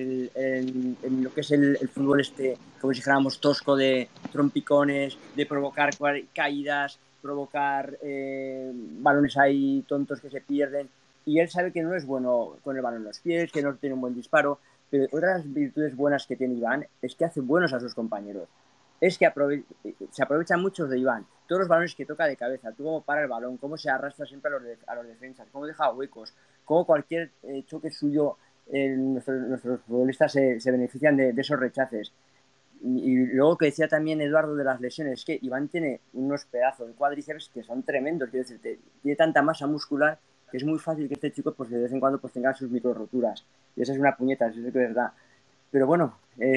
en lo que es el fútbol como si dijéramos tosco, de trompicones, de provocar caídas, provocar balones ahí tontos que se pierden. Y él sabe que no es bueno con el balón en los pies, que no tiene un buen disparo. Pero otra de las virtudes buenas que tiene Iván es que hace buenos a sus compañeros. Es que se aprovechan muchos de Iván. Todos los balones que toca de cabeza, tú cómo para el balón, cómo se arrastra siempre a los defensas, cómo deja huecos, cómo cualquier choque suyo, nuestros futbolistas se benefician de esos rechaces. Y luego que decía también Eduardo de las lesiones, es que Iván tiene unos pedazos de cuádriceps que son tremendos, quiero decir, tiene tanta masa muscular que es muy fácil que este chico pues de vez en cuando pues tenga sus micro roturas. Y esa es una puñeta, eso es que es verdad. Pero bueno,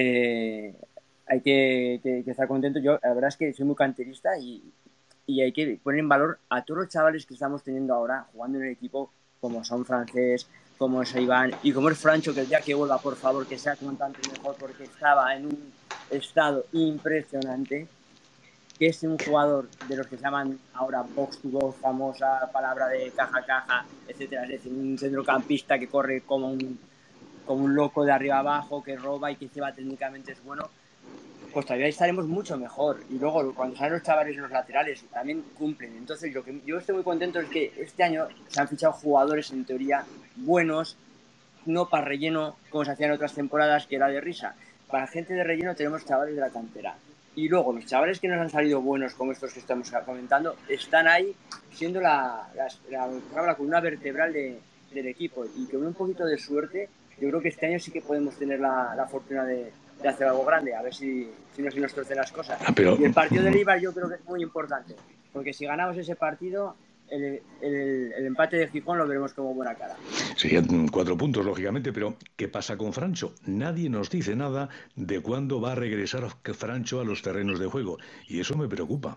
hay que estar contento. Yo la verdad es que soy muy canterista y hay que poner en valor a todos los chavales que estamos teniendo ahora jugando en el equipo, como son Francés, como es Iván y como es Francho, que el día que vuelva, por favor, que sea como tanto mejor, porque estaba en un estado impresionante, que es un jugador de los que se llaman ahora box to box, famosa palabra de caja a caja, etcétera, es decir, un centrocampista que corre como un loco de arriba abajo, que roba y que encima técnicamente es bueno, pues todavía estaremos mucho mejor. Y luego, cuando salen los chavales en los laterales, también cumplen. Entonces, lo que yo estoy muy contento es que este año se han fichado jugadores, en teoría, buenos, no para relleno, como se hacía en otras temporadas, que era de risa. Para gente de relleno tenemos chavales de la cantera. Y luego, los chavales que nos han salido buenos, como estos que estamos comentando, están ahí siendo la columna vertebral del equipo. Y con un poquito de suerte, yo creo que este año sí que podemos tener la fortuna de hacer algo grande, a ver si no se nos torcen las cosas. Pero, y el partido del Eibar yo creo que es muy importante, porque si ganamos ese partido, el empate de Gijón lo veremos como buena cara. Serían 4 puntos, lógicamente, pero ¿qué pasa con Francho? Nadie nos dice nada de cuándo va a regresar Francho a los terrenos de juego, y eso me preocupa.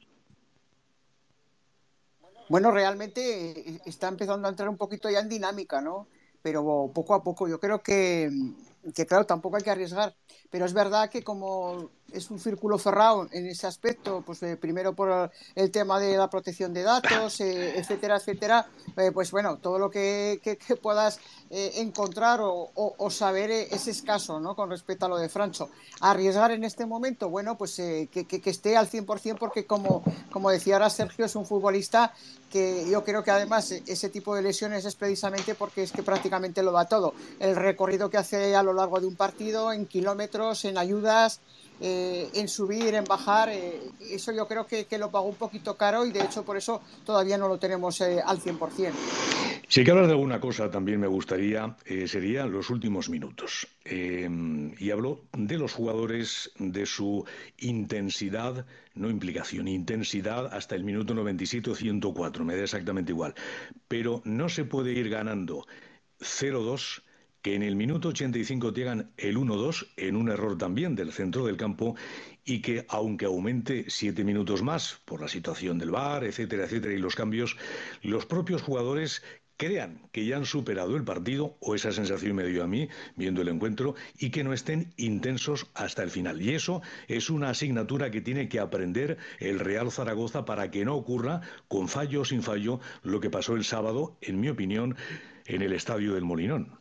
Bueno, realmente está empezando a entrar un poquito ya en dinámica, ¿no? Pero poco a poco. Yo creo que claro, tampoco hay que arriesgar. Pero es verdad que como es un círculo cerrado en ese aspecto, pues primero por el tema de la protección de datos, etcétera, etcétera, pues bueno, todo lo que puedas encontrar o saber es escaso, ¿no? Con respecto a lo de Francho. Arriesgar en este momento, bueno, pues que esté al 100% porque como decía ahora Sergio, es un futbolista que yo creo que además ese tipo de lesiones es precisamente porque es que prácticamente lo da todo. El recorrido que hace a lo largo de un partido, en kilómetros, en ayudas, en subir, en bajar, eso yo creo que lo pagó un poquito caro y de hecho por eso todavía no lo tenemos al 100%. Si hay que hablar de alguna cosa, también me gustaría, serían los últimos minutos. Y hablo de los jugadores, de su intensidad, no implicación, intensidad hasta el minuto 97 o 104, me da exactamente igual. Pero no se puede ir ganando 0-2, que en el minuto 85 te hagan el 1-2, en un error también del centro del campo, y que aunque aumente 7 minutos más por la situación del VAR, etcétera, etcétera, y los cambios, los propios jugadores crean que ya han superado el partido, o esa sensación me dio a mí viendo el encuentro, y que no estén intensos hasta el final. Y eso es una asignatura que tiene que aprender el Real Zaragoza para que no ocurra, con fallo o sin fallo, lo que pasó el sábado, en mi opinión, en el Estadio del Molinón.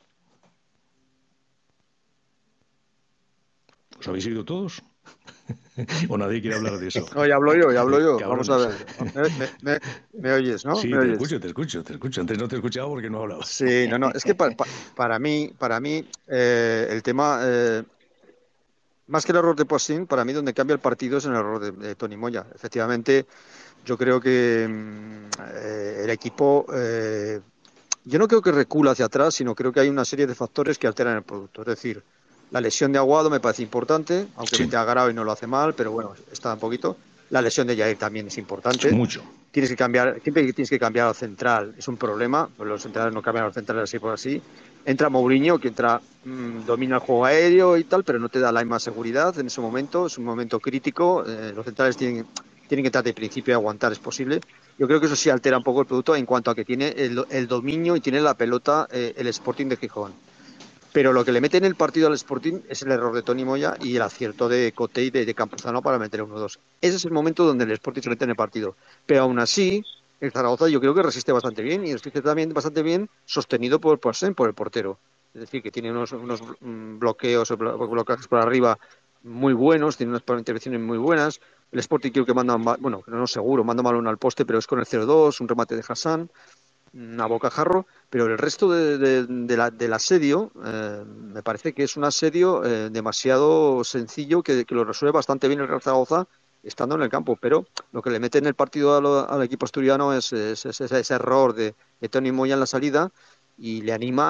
¿Os habéis ido todos? ¿O nadie quiere hablar de eso? No, ya hablo yo. Cabrones. Vamos a ver. ¿Me oyes, no? Sí, ¿Me te oyes? escucho. Antes no te escuchaba porque no hablabas. Sí, no. Es que para mí el tema, más que el error de Poisson, para mí donde cambia el partido es en el error de Tony Moya. Efectivamente, yo creo que el equipo, yo no creo que recula hacia atrás, sino creo que hay una serie de factores que alteran el producto. Es decir, la lesión de Aguado me parece importante, aunque Sí. mete a Garao y no lo hace mal, pero bueno, está un poquito. La lesión de Jair también es importante. Mucho. Siempre que tienes que cambiar al central es un problema, pues los centrales no cambian a los centrales así por así. Entra Mourinho, que domina el juego aéreo y tal, pero no te da la misma seguridad en ese momento, es un momento crítico, los centrales tienen que estar de principio y aguantar, es posible. Yo creo que eso sí altera un poco el producto en cuanto a que tiene el dominio y tiene la pelota el Sporting de Gijón. Pero lo que le mete en el partido al Sporting es el error de Tony Moya y el acierto de Cote y de Campuzano para meter 1-2. Ese es el momento donde el Sporting se mete en el partido. Pero aún así, el Zaragoza yo creo que resiste bastante bien y resiste también bastante bien sostenido por el portero. Es decir, que tiene unos bloqueos o bloqueos por arriba muy buenos, tiene unas intervenciones muy buenas. El Sporting creo que manda, bueno, no seguro, manda mal uno al poste, pero es con el 0-2, un remate de Hassan, a bocajarro, pero el resto del asedio me parece que es un asedio demasiado sencillo que lo resuelve bastante bien el Real Zaragoza estando en el campo, pero lo que le mete en el partido al equipo asturiano es ese error de Tony Moya en la salida y le anima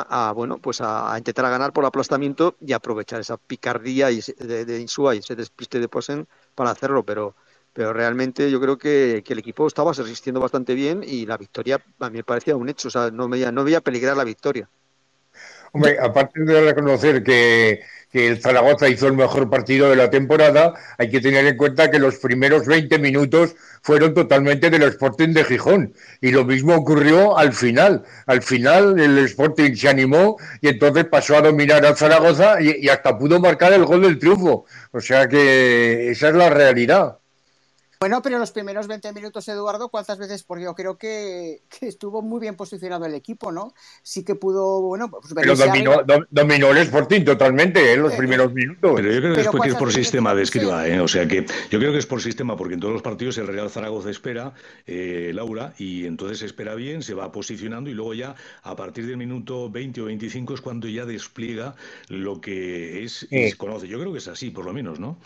a intentar ganar por aplastamiento y aprovechar esa picardía de Insúa y ese despiste de Posen para hacerlo, pero realmente yo creo que el equipo estaba resistiendo bastante bien y la victoria a mí me parecía un hecho, o sea, no veía peligrar la victoria. Hombre, aparte de reconocer que el Zaragoza hizo el mejor partido de la temporada, hay que tener en cuenta que los primeros 20 minutos fueron totalmente del Sporting de Gijón. Y lo mismo ocurrió al final. Al final el Sporting se animó y entonces pasó a dominar al Zaragoza y hasta pudo marcar el gol del triunfo. O sea que esa es la realidad. Bueno, pero en los primeros 20 minutos, Eduardo, ¿cuántas veces? Porque yo creo que estuvo muy bien posicionado el equipo, ¿no? Sí que pudo, bueno, pues Pero dominó el Sporting totalmente en los primeros minutos. Pero yo creo que es por sistema de escriba, Escribá, o sea que yo creo que es por sistema, porque en todos los partidos el Real Zaragoza espera, Laura, y entonces espera bien, se va posicionando y luego ya a partir del minuto 20 o 25 es cuando ya despliega lo que es y se conoce. Yo creo que es así, por lo menos, ¿no?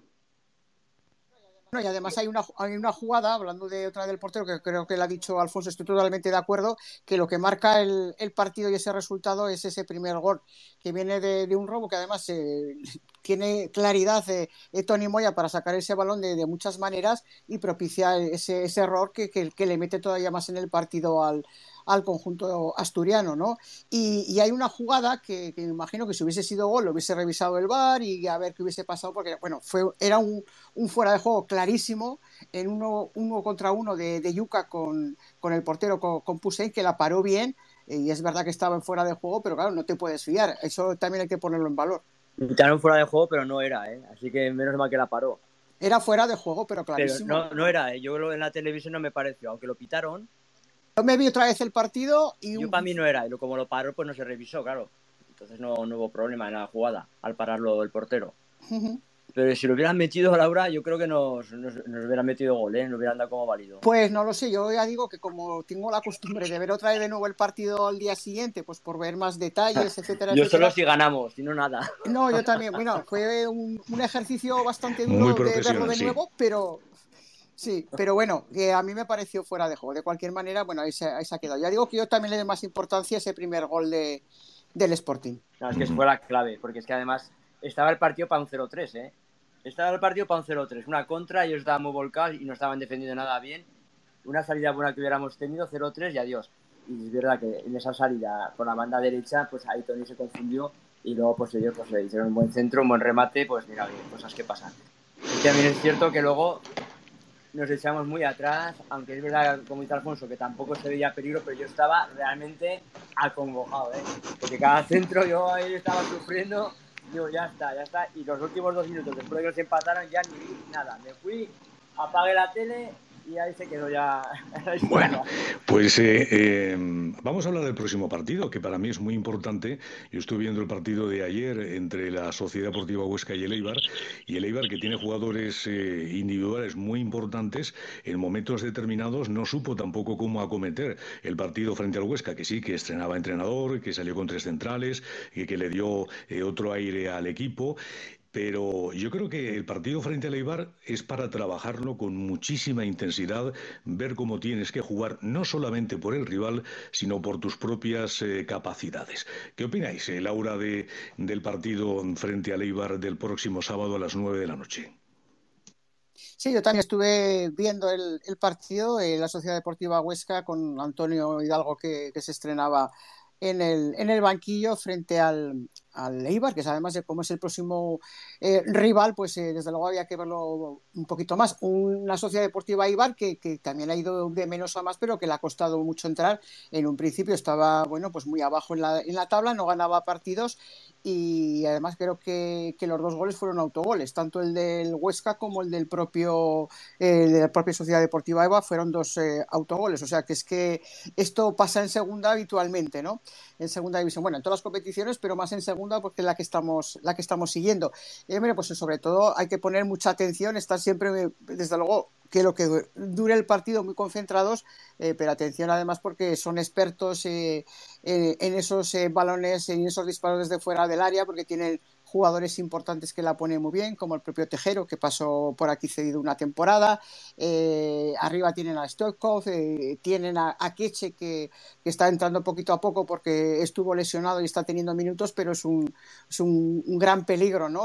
Bueno, y además hay una jugada, hablando de otra del portero, que creo que le ha dicho Alfonso, estoy totalmente de acuerdo, que lo que marca el partido y ese resultado es ese primer gol, que viene de un robo, que además tiene claridad Tony Moya para sacar ese balón de muchas maneras y propicia ese error que le mete todavía más en el partido al conjunto asturiano, ¿no? Y hay una jugada que me imagino que si hubiese sido gol lo hubiese revisado el VAR y a ver qué hubiese pasado, porque bueno, era un fuera de juego clarísimo en uno contra uno de Yuca con el portero, con Poussin, que la paró bien, y es verdad que estaba en fuera de juego, pero claro, no te puedes fiar, eso también hay que ponerlo en valor. Quitaron fuera de juego, pero no era, así que menos mal que la paró. Era fuera de juego, pero clarísimo. Pero no era, yo en la televisión no me pareció, aunque lo pitaron. Yo me vi otra vez el partido y... Yo para mí no era, y como lo paró, pues no se revisó, claro. Entonces no hubo problema en la jugada al pararlo el portero. Pero si lo hubieran metido, Laura, yo creo que nos hubieran metido gol, nos hubieran dado como válido. Pues no lo sé, yo ya digo que como tengo la costumbre de ver otra vez de nuevo el partido al día siguiente, pues por ver más detalles, etcétera, yo solo si ganamos, si no nada. No, yo también, bueno, fue un ejercicio bastante duro de verlo de nuevo, pero... Sí, pero bueno, a mí me pareció fuera de juego. De cualquier manera, bueno, ahí se ha quedado. Ya digo que yo también le doy más importancia a ese primer gol del Sporting. No, es que fue la clave, porque es que además estaba el partido para un 0-3, Estaba el partido para un 0-3, una contra, ellos estaban muy volcados y no estaban defendiendo nada bien. Una salida buena que hubiéramos tenido, 0-3 y adiós. Y es verdad que en esa salida por la banda derecha, pues ahí Tony se confundió y luego pues ellos pues, le hicieron un buen centro, un buen remate, pues mira, bien, cosas que pasan. Y también es cierto que luego nos echamos muy atrás, aunque es verdad, como dice Alfonso, que tampoco se veía peligro, pero yo estaba realmente acongojado, ¿eh? Porque cada centro yo ahí estaba sufriendo, digo, ya está, ya está. Y los últimos 2 minutos, después de que nos empataron, ya ni vi nada. Me fui, apagué la tele y ahí se quedó ya la Bueno, historia. pues vamos a hablar del próximo partido, que para mí es muy importante. Yo estuve viendo el partido de ayer entre la Sociedad Deportiva Huesca y el Eibar que tiene jugadores individuales muy importantes, en momentos determinados no supo tampoco cómo acometer el partido frente al Huesca, que sí, que estrenaba entrenador, que salió con tres centrales, que le dio otro aire al equipo. Pero yo creo que el partido frente al Eibar es para trabajarlo con muchísima intensidad, ver cómo tienes que jugar no solamente por el rival, sino por tus propias capacidades. ¿Qué opináis, Laura, del partido frente al Eibar del próximo sábado a las 9 de la noche? Sí, yo también estuve viendo el partido, la Sociedad Deportiva Huesca con Antonio Hidalgo que se estrenaba en el banquillo frente al Eibar, que es además de cómo es el próximo rival, pues desde luego había que verlo un poquito más. Una Sociedad Deportiva Eibar que también ha ido de menos a más, pero que le ha costado mucho entrar. En un principio estaba, bueno, pues muy abajo en la tabla, no ganaba partidos y además creo que los dos goles fueron autogoles, tanto el del Huesca como el de la propia Sociedad Deportiva Eibar fueron dos autogoles, o sea que es que esto pasa en segunda habitualmente, ¿no? En segunda división, bueno, en todas las competiciones, pero más en segunda porque es la que estamos siguiendo. Mira, pues sobre todo hay que poner mucha atención, estar siempre, desde luego, que lo que dure el partido muy concentrados, pero atención además porque son expertos en esos balones, en esos disparos desde fuera del área, porque tienen jugadores importantes que la ponen muy bien, como el propio Tejero, que pasó por aquí cedido una temporada. Arriba tienen a Stoichkov, tienen a Keche, que está entrando poquito a poco porque estuvo lesionado y está teniendo minutos, pero es un gran peligro, ¿no?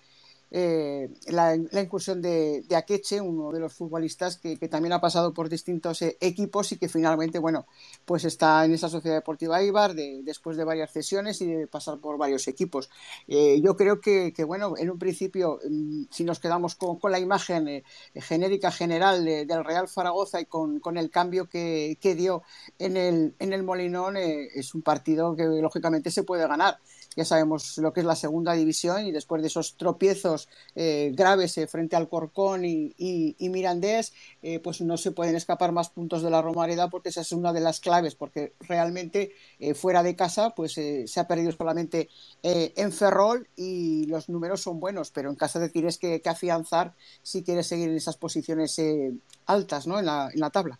La incursión de Akeche, uno de los futbolistas que también ha pasado por distintos equipos y que finalmente, bueno, pues está en esa Sociedad Deportiva Eibar después de varias cesiones y de pasar por varios equipos. Yo creo que, bueno, en un principio, si nos quedamos con la imagen genérica general del Real Zaragoza y con el cambio que dio en el Molinón, es un partido que lógicamente se puede ganar. Ya sabemos lo que es la segunda división y después de esos tropiezos graves frente al Corcón y Mirandés, pues no se pueden escapar más puntos de la Romareda porque esa es una de las claves, porque realmente fuera de casa pues se ha perdido solamente en Ferrol y los números son buenos, pero en casa te tienes que afianzar si quieres seguir en esas posiciones altas, ¿no? en la tabla.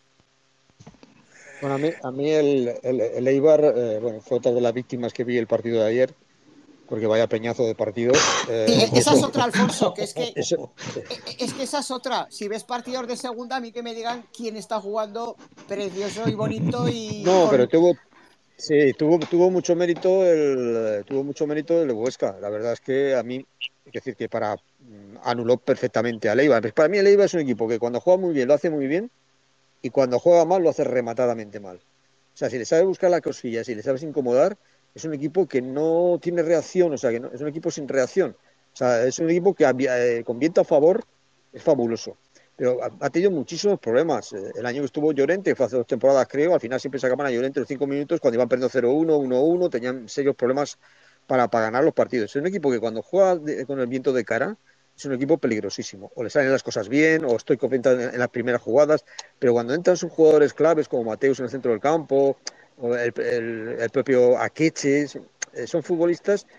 Bueno, a mí el Eibar, bueno, fue otra de las víctimas que vi el partido de ayer, porque vaya peñazo de partido. Sí, Y esa eso, es otra, Alfonso, que es que eso, es que esa es otra. Si ves partidos de segunda, a mí que me digan quién está jugando precioso y bonito y no, pero con... sí, tuvo mucho mérito el Huesca. La verdad es que a mí, hay que decir que anuló perfectamente al Eibar. Pues para mí el Eibar es un equipo que cuando juega muy bien lo hace muy bien y cuando juega mal lo hace rematadamente mal. O sea, si le sabes buscar la cosilla, si le sabes incomodar, es un equipo que no tiene reacción, o sea, que es un equipo sin reacción. O sea, es un equipo que con viento a favor es fabuloso. Pero ha tenido muchísimos problemas. El año que estuvo Llorente, fue hace 2 temporadas creo, al final siempre sacaban a Llorente los 5 minutos, cuando iban perdiendo 0-1, 1-1, tenían serios problemas para ganar los partidos. Es un equipo que cuando juega con el viento de cara, es un equipo peligrosísimo. O le salen las cosas bien, o estoy contento en las primeras jugadas, pero cuando entran sus jugadores claves como Mateus en el centro del campo, o el propio Akeche, son futbolistas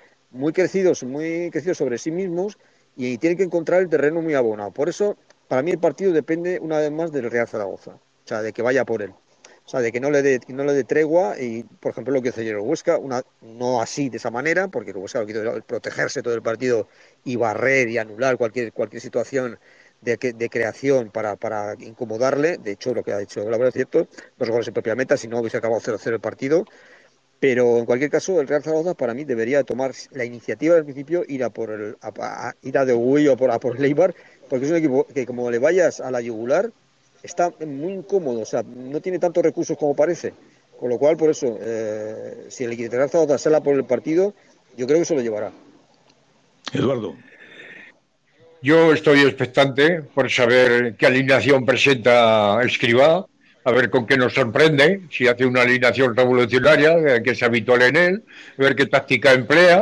muy crecidos sobre sí mismos y tienen que encontrar el terreno muy abonado. Por eso, para mí el partido depende una vez más del Real Zaragoza, o sea, de que vaya por él. O sea, de que no le dé tregua y, por ejemplo, lo que hizo ayer el Huesca, no así, de esa manera, porque el Huesca lo que hizo era protegerse todo el partido y barrer y anular cualquier situación de creación para incomodarle. De hecho, lo que ha hecho la verdad es cierto, 2 goles en propia meta, si no hubiese acabado 0-0 el partido. Pero en cualquier caso, el Real Zaragoza para mí debería tomar la iniciativa del principio, ir a De Gui o a por el Eibar, porque es un equipo que como le vayas a la yugular, está muy incómodo, o sea, no tiene tantos recursos como parece. Con lo cual, por eso, si el Real Zaragoza sale por el partido, yo creo que se lo llevará. Eduardo. Yo estoy expectante por saber qué alineación presenta Escribá, a ver con qué nos sorprende, si hace una alineación revolucionaria, que es habitual en él, a ver qué táctica emplea.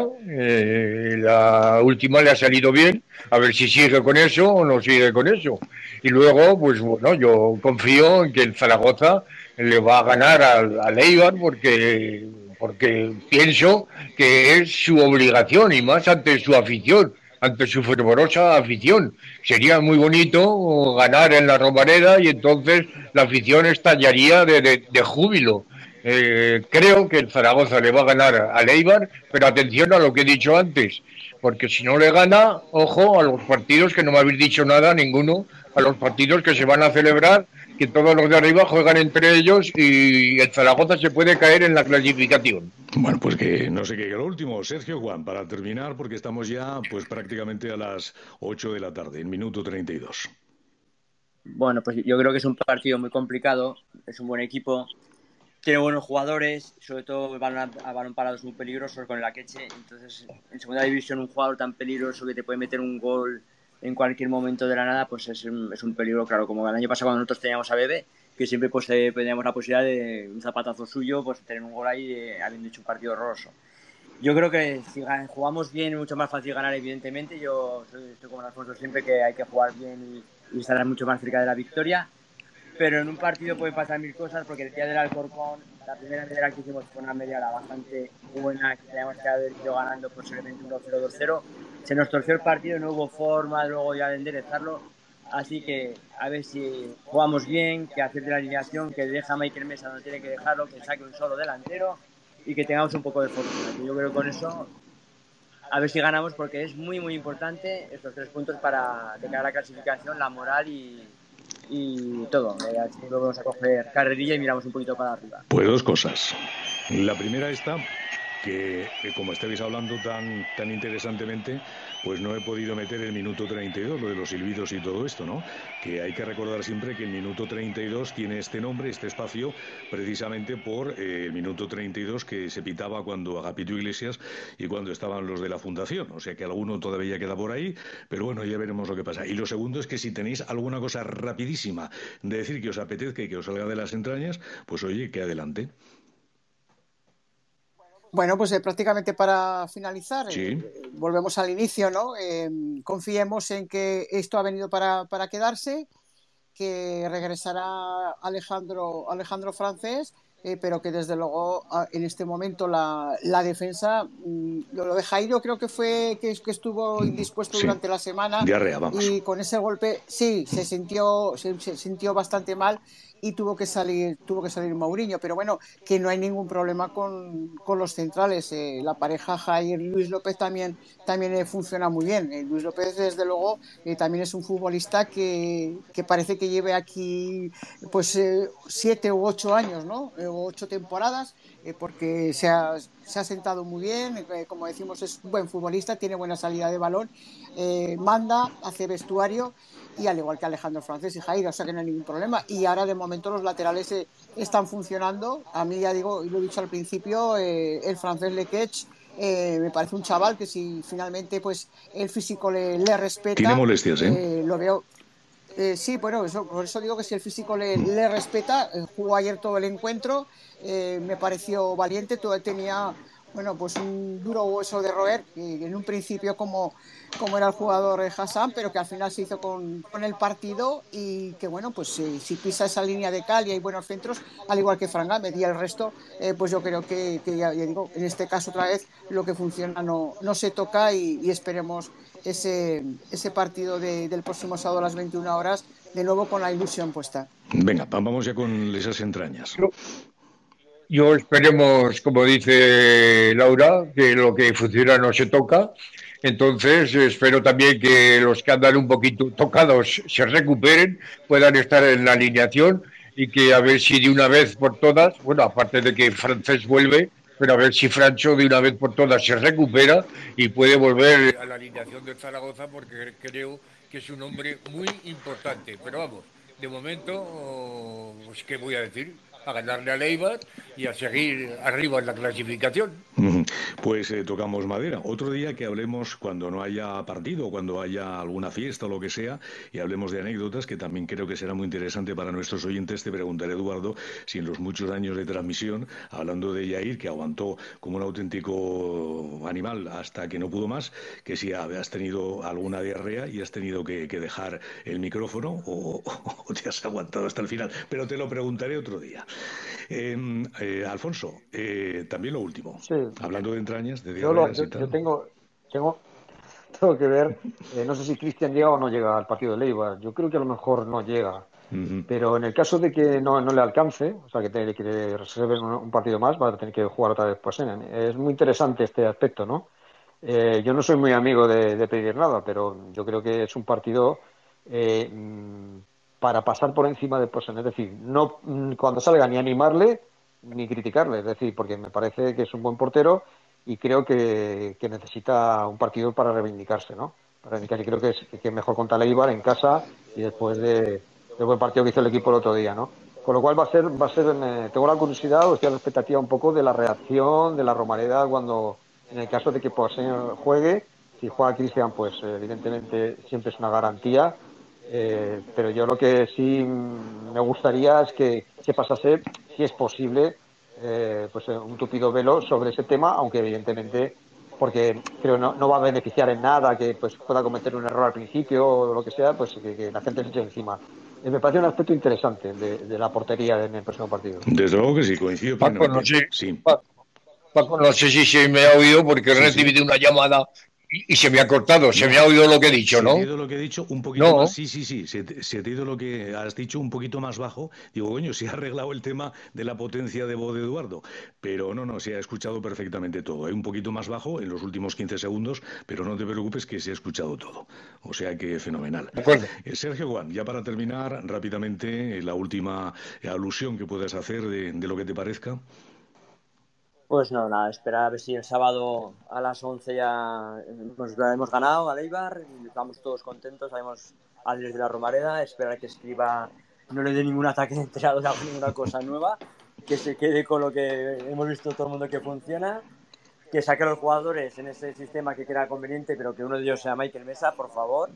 La última le ha salido bien, a ver si sigue con eso o no sigue con eso. Y luego, pues bueno, yo confío en que el Zaragoza le va a ganar al Eibar porque pienso que es su obligación y más ante su afición, ante su fervorosa afición. Sería muy bonito ganar en la Romareda y entonces la afición estallaría de júbilo. Creo que el Zaragoza le va a ganar al Eibar, pero atención a lo que he dicho antes, porque si no le gana, ojo a los partidos, que no me habéis dicho nada ninguno, a los partidos que se van a celebrar, que todos los de arriba juegan entre ellos y el Zaragoza se puede caer en la clasificación. Bueno, pues que no sé qué, lo último, Sergio Juan, para terminar, porque estamos ya pues prácticamente a las 8 de la tarde, en minuto 32. Bueno, pues yo creo que es un partido muy complicado, es un buen equipo, tiene buenos jugadores, sobre todo a balón parado es muy peligroso con el Akeche, entonces en segunda división un jugador tan peligroso que te puede meter un gol en cualquier momento de la nada, pues es un peligro, claro, como el año pasado cuando nosotros teníamos a Bebe, que siempre pues teníamos la posibilidad de un zapatazo suyo, pues tener un gol ahí habiendo hecho un partido horroroso. Yo creo que si jugamos bien es mucho más fácil ganar, evidentemente. Yo estoy como Alfonso siempre, que hay que jugar bien y estar mucho más cerca de la victoria. Pero en un partido pueden pasar mil cosas, porque el día del Alcorcón, la primera media que hicimos fue una media bastante buena, que teníamos que haber ido ganando posiblemente 1-0, 2-0. Se nos torció el partido, no hubo forma luego ya de enderezarlo. Así que a ver si jugamos bien, que acierte la alineación, que deja a Michael Mesa donde tiene que dejarlo, que saque un solo delantero y que tengamos un poco de fortuna. Yo creo que con eso a ver si ganamos, porque es muy muy importante estos 3 puntos para de cara a la clasificación, la moral y todo. Así que vamos a coger carrerilla y miramos un poquito para arriba. Pues dos cosas. La primera esta, que como estáis hablando tan interesantemente, pues no he podido meter el minuto 32, lo de los silbidos y todo esto, ¿no? Que hay que recordar siempre que el minuto 32 tiene este nombre, este espacio, precisamente por el minuto 32 que se pitaba cuando Agapito Iglesias y cuando estaban los de la Fundación. O sea que alguno todavía queda por ahí, pero bueno, ya veremos lo que pasa. Y lo segundo es que si tenéis alguna cosa rapidísima de decir que os apetezca y que os salga de las entrañas, pues oye, que adelante. Bueno, pues prácticamente para finalizar, Sí. volvemos al inicio, ¿no? Confiemos en que esto ha venido para quedarse, que regresará Alejandro Francés, pero que desde luego en este momento la defensa, lo de Jairo creo que fue que estuvo indispuesto Sí. durante la semana, Diarrea, vamos. y con ese golpe sí se sintió bastante mal y tuvo que salir Mourinho, pero bueno, que no hay ningún problema con los centrales. La pareja Jair y Luis López también funciona muy bien. Luis López, desde luego, también es un futbolista que parece que lleve aquí pues 7 u 8 años, ¿no? O 8 temporadas, porque se ha sentado muy bien, como decimos, es un buen futbolista, tiene buena salida de balón, manda, hace vestuario, y al igual que Alejandro Francés y Jair, o sea que no hay ningún problema. Y ahora de momento los laterales están funcionando. A mí, ya digo, y lo he dicho al principio, el francés Lequech me parece un chaval que si finalmente pues el físico le respeta, Tiene molestias, lo veo. Sí, bueno, por eso digo que si el físico le respeta, jugó ayer todo el encuentro, me pareció valiente, todo tenía, bueno, pues un duro hueso de roer, en un principio como era el jugador Hassan, pero que al final se hizo con el partido, y que bueno, pues si pisa esa línea de cal y hay buenos centros, al igual que Fran Gámez y el resto, pues yo creo que ya digo, en este caso otra vez lo que funciona no se toca, y esperemos ese partido del próximo sábado a las 21 horas, de nuevo con la ilusión puesta. Venga, vamos ya con esas entrañas. Yo esperemos, como dice Laura, que lo que funciona no se toca. Entonces, espero también que los que andan un poquito tocados se recuperen, puedan estar en la alineación, y que a ver si de una vez por todas, bueno, aparte de que Francés vuelve, pero a ver si Francho de una vez por todas se recupera y puede volver a la alineación de Zaragoza, porque creo que es un hombre muy importante. Pero vamos, de momento, pues, ¿qué voy a decir? A ganarle a Eibar y a seguir arriba en la clasificación. Pues tocamos madera. Otro día que hablemos cuando no haya partido, cuando haya alguna fiesta o lo que sea, y hablemos de anécdotas, que también creo que será muy interesante para nuestros oyentes. Te preguntaré, Eduardo, si en los muchos años de transmisión, hablando de Yair, que aguantó como un auténtico animal hasta que no pudo más, que si has tenido alguna diarrea y has tenido que dejar el micrófono o te has aguantado hasta el final. Pero te lo preguntaré otro día. Alfonso, también lo último. Sí, Hablando de entrañas, de yo, diarreas y yo tal. tengo que ver, no sé si Cristian llega o no llega al partido de Leibar. Yo creo que a lo mejor no llega. Pero en el caso de que no le alcance, o sea, que reserven un partido más, va a tener que jugar otra vez pues es muy interesante este aspecto, ¿no? Yo no soy muy amigo de pedir nada, pero yo creo que es un partido para pasar por encima de Posen. Es decir, no cuando salga ni animarle ni criticarle, es decir, porque me parece que es un buen portero y creo que necesita un partido para reivindicarse, ¿no? Para reivindicarse. Y creo que es mejor contra el Eibar en casa y después del buen partido que hizo el equipo el otro día, ¿no? Con lo cual tengo la curiosidad o estoy a la expectativa un poco de la reacción de la Romareda cuando, en el caso de que juegue, si juega Cristian, pues evidentemente siempre es una garantía, pero yo lo que sí me gustaría es que se pasase, si es posible, un tupido velo sobre ese tema, aunque evidentemente, porque creo no va a beneficiar en nada que pues pueda cometer un error al principio o lo que sea, pues que la gente se eche encima. Me parece un aspecto interesante de la portería en el próximo partido. Desde luego que sí, coincido Paco, plenamente. Sí. Paco, no sé si se me ha oído porque he recibido una llamada y se me ha cortado. Se me ha oído lo que he dicho, ¿no? Se te ha ido lo que he dicho un poquito más. Sí. Se te ha ido lo que has dicho un poquito más bajo. Digo, coño, se ha arreglado el tema de la potencia de voz de Eduardo. Pero no, se ha escuchado perfectamente todo. Un poquito más bajo en los últimos 15 segundos, pero no te preocupes que se ha escuchado todo. O sea que fenomenal. De acuerdo. Sergio Juan, ya para terminar rápidamente, la última alusión que puedas hacer de lo que te parezca. Pues no, nada, esperar a ver si el sábado a las 11 ya nos lo hemos ganado a Eibar, estamos todos contentos, sabemos al de la Romareda, esperar que Escriba no le dé ningún ataque de entrenador, ninguna cosa nueva, que se quede con lo que hemos visto todo el mundo que funciona, que saque a los jugadores en ese sistema que crea conveniente, pero que uno de ellos sea Michael Mesa, por favor.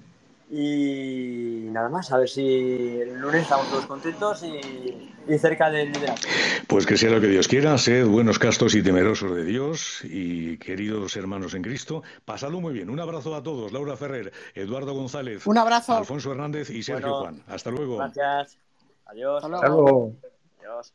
Y nada más, a ver si el lunes estamos todos contentos y cerca del liderazgo. Pues que sea lo que Dios quiera, sed buenos, castos y temerosos de Dios, y queridos hermanos en Cristo, pasadlo muy bien. Un abrazo a todos, Laura Ferrer, Eduardo González, un abrazo, Alfonso Hernández y Sergio Juan. Hasta luego. Gracias. Adiós. Hasta luego. Adiós.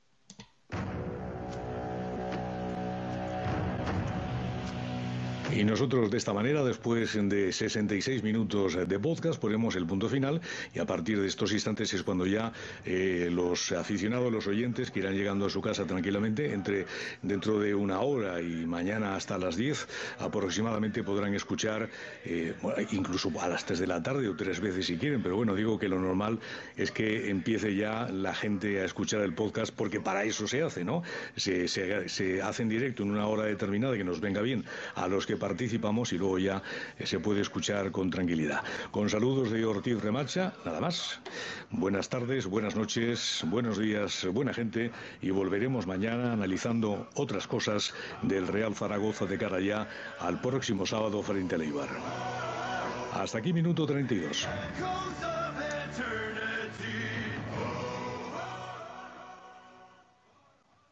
Y nosotros de esta manera, después de 66 minutos de podcast, ponemos el punto final y a partir de estos instantes es cuando ya los aficionados, los oyentes que irán llegando a su casa tranquilamente, dentro de una hora y mañana hasta las 10 aproximadamente podrán escuchar, incluso a las 3 de la tarde o 3 veces si quieren, pero bueno, digo que lo normal es que empiece ya la gente a escuchar el podcast porque para eso se hace, ¿no? Se hace en directo en una hora determinada que nos venga bien a los que participamos y luego ya se puede escuchar con tranquilidad. Con saludos de Ortiz Remacha, nada más. Buenas tardes, buenas noches, buenos días, buena gente, y volveremos mañana analizando otras cosas del Real Zaragoza de cara ya al próximo sábado frente al Eibar. Hasta aquí minuto 32.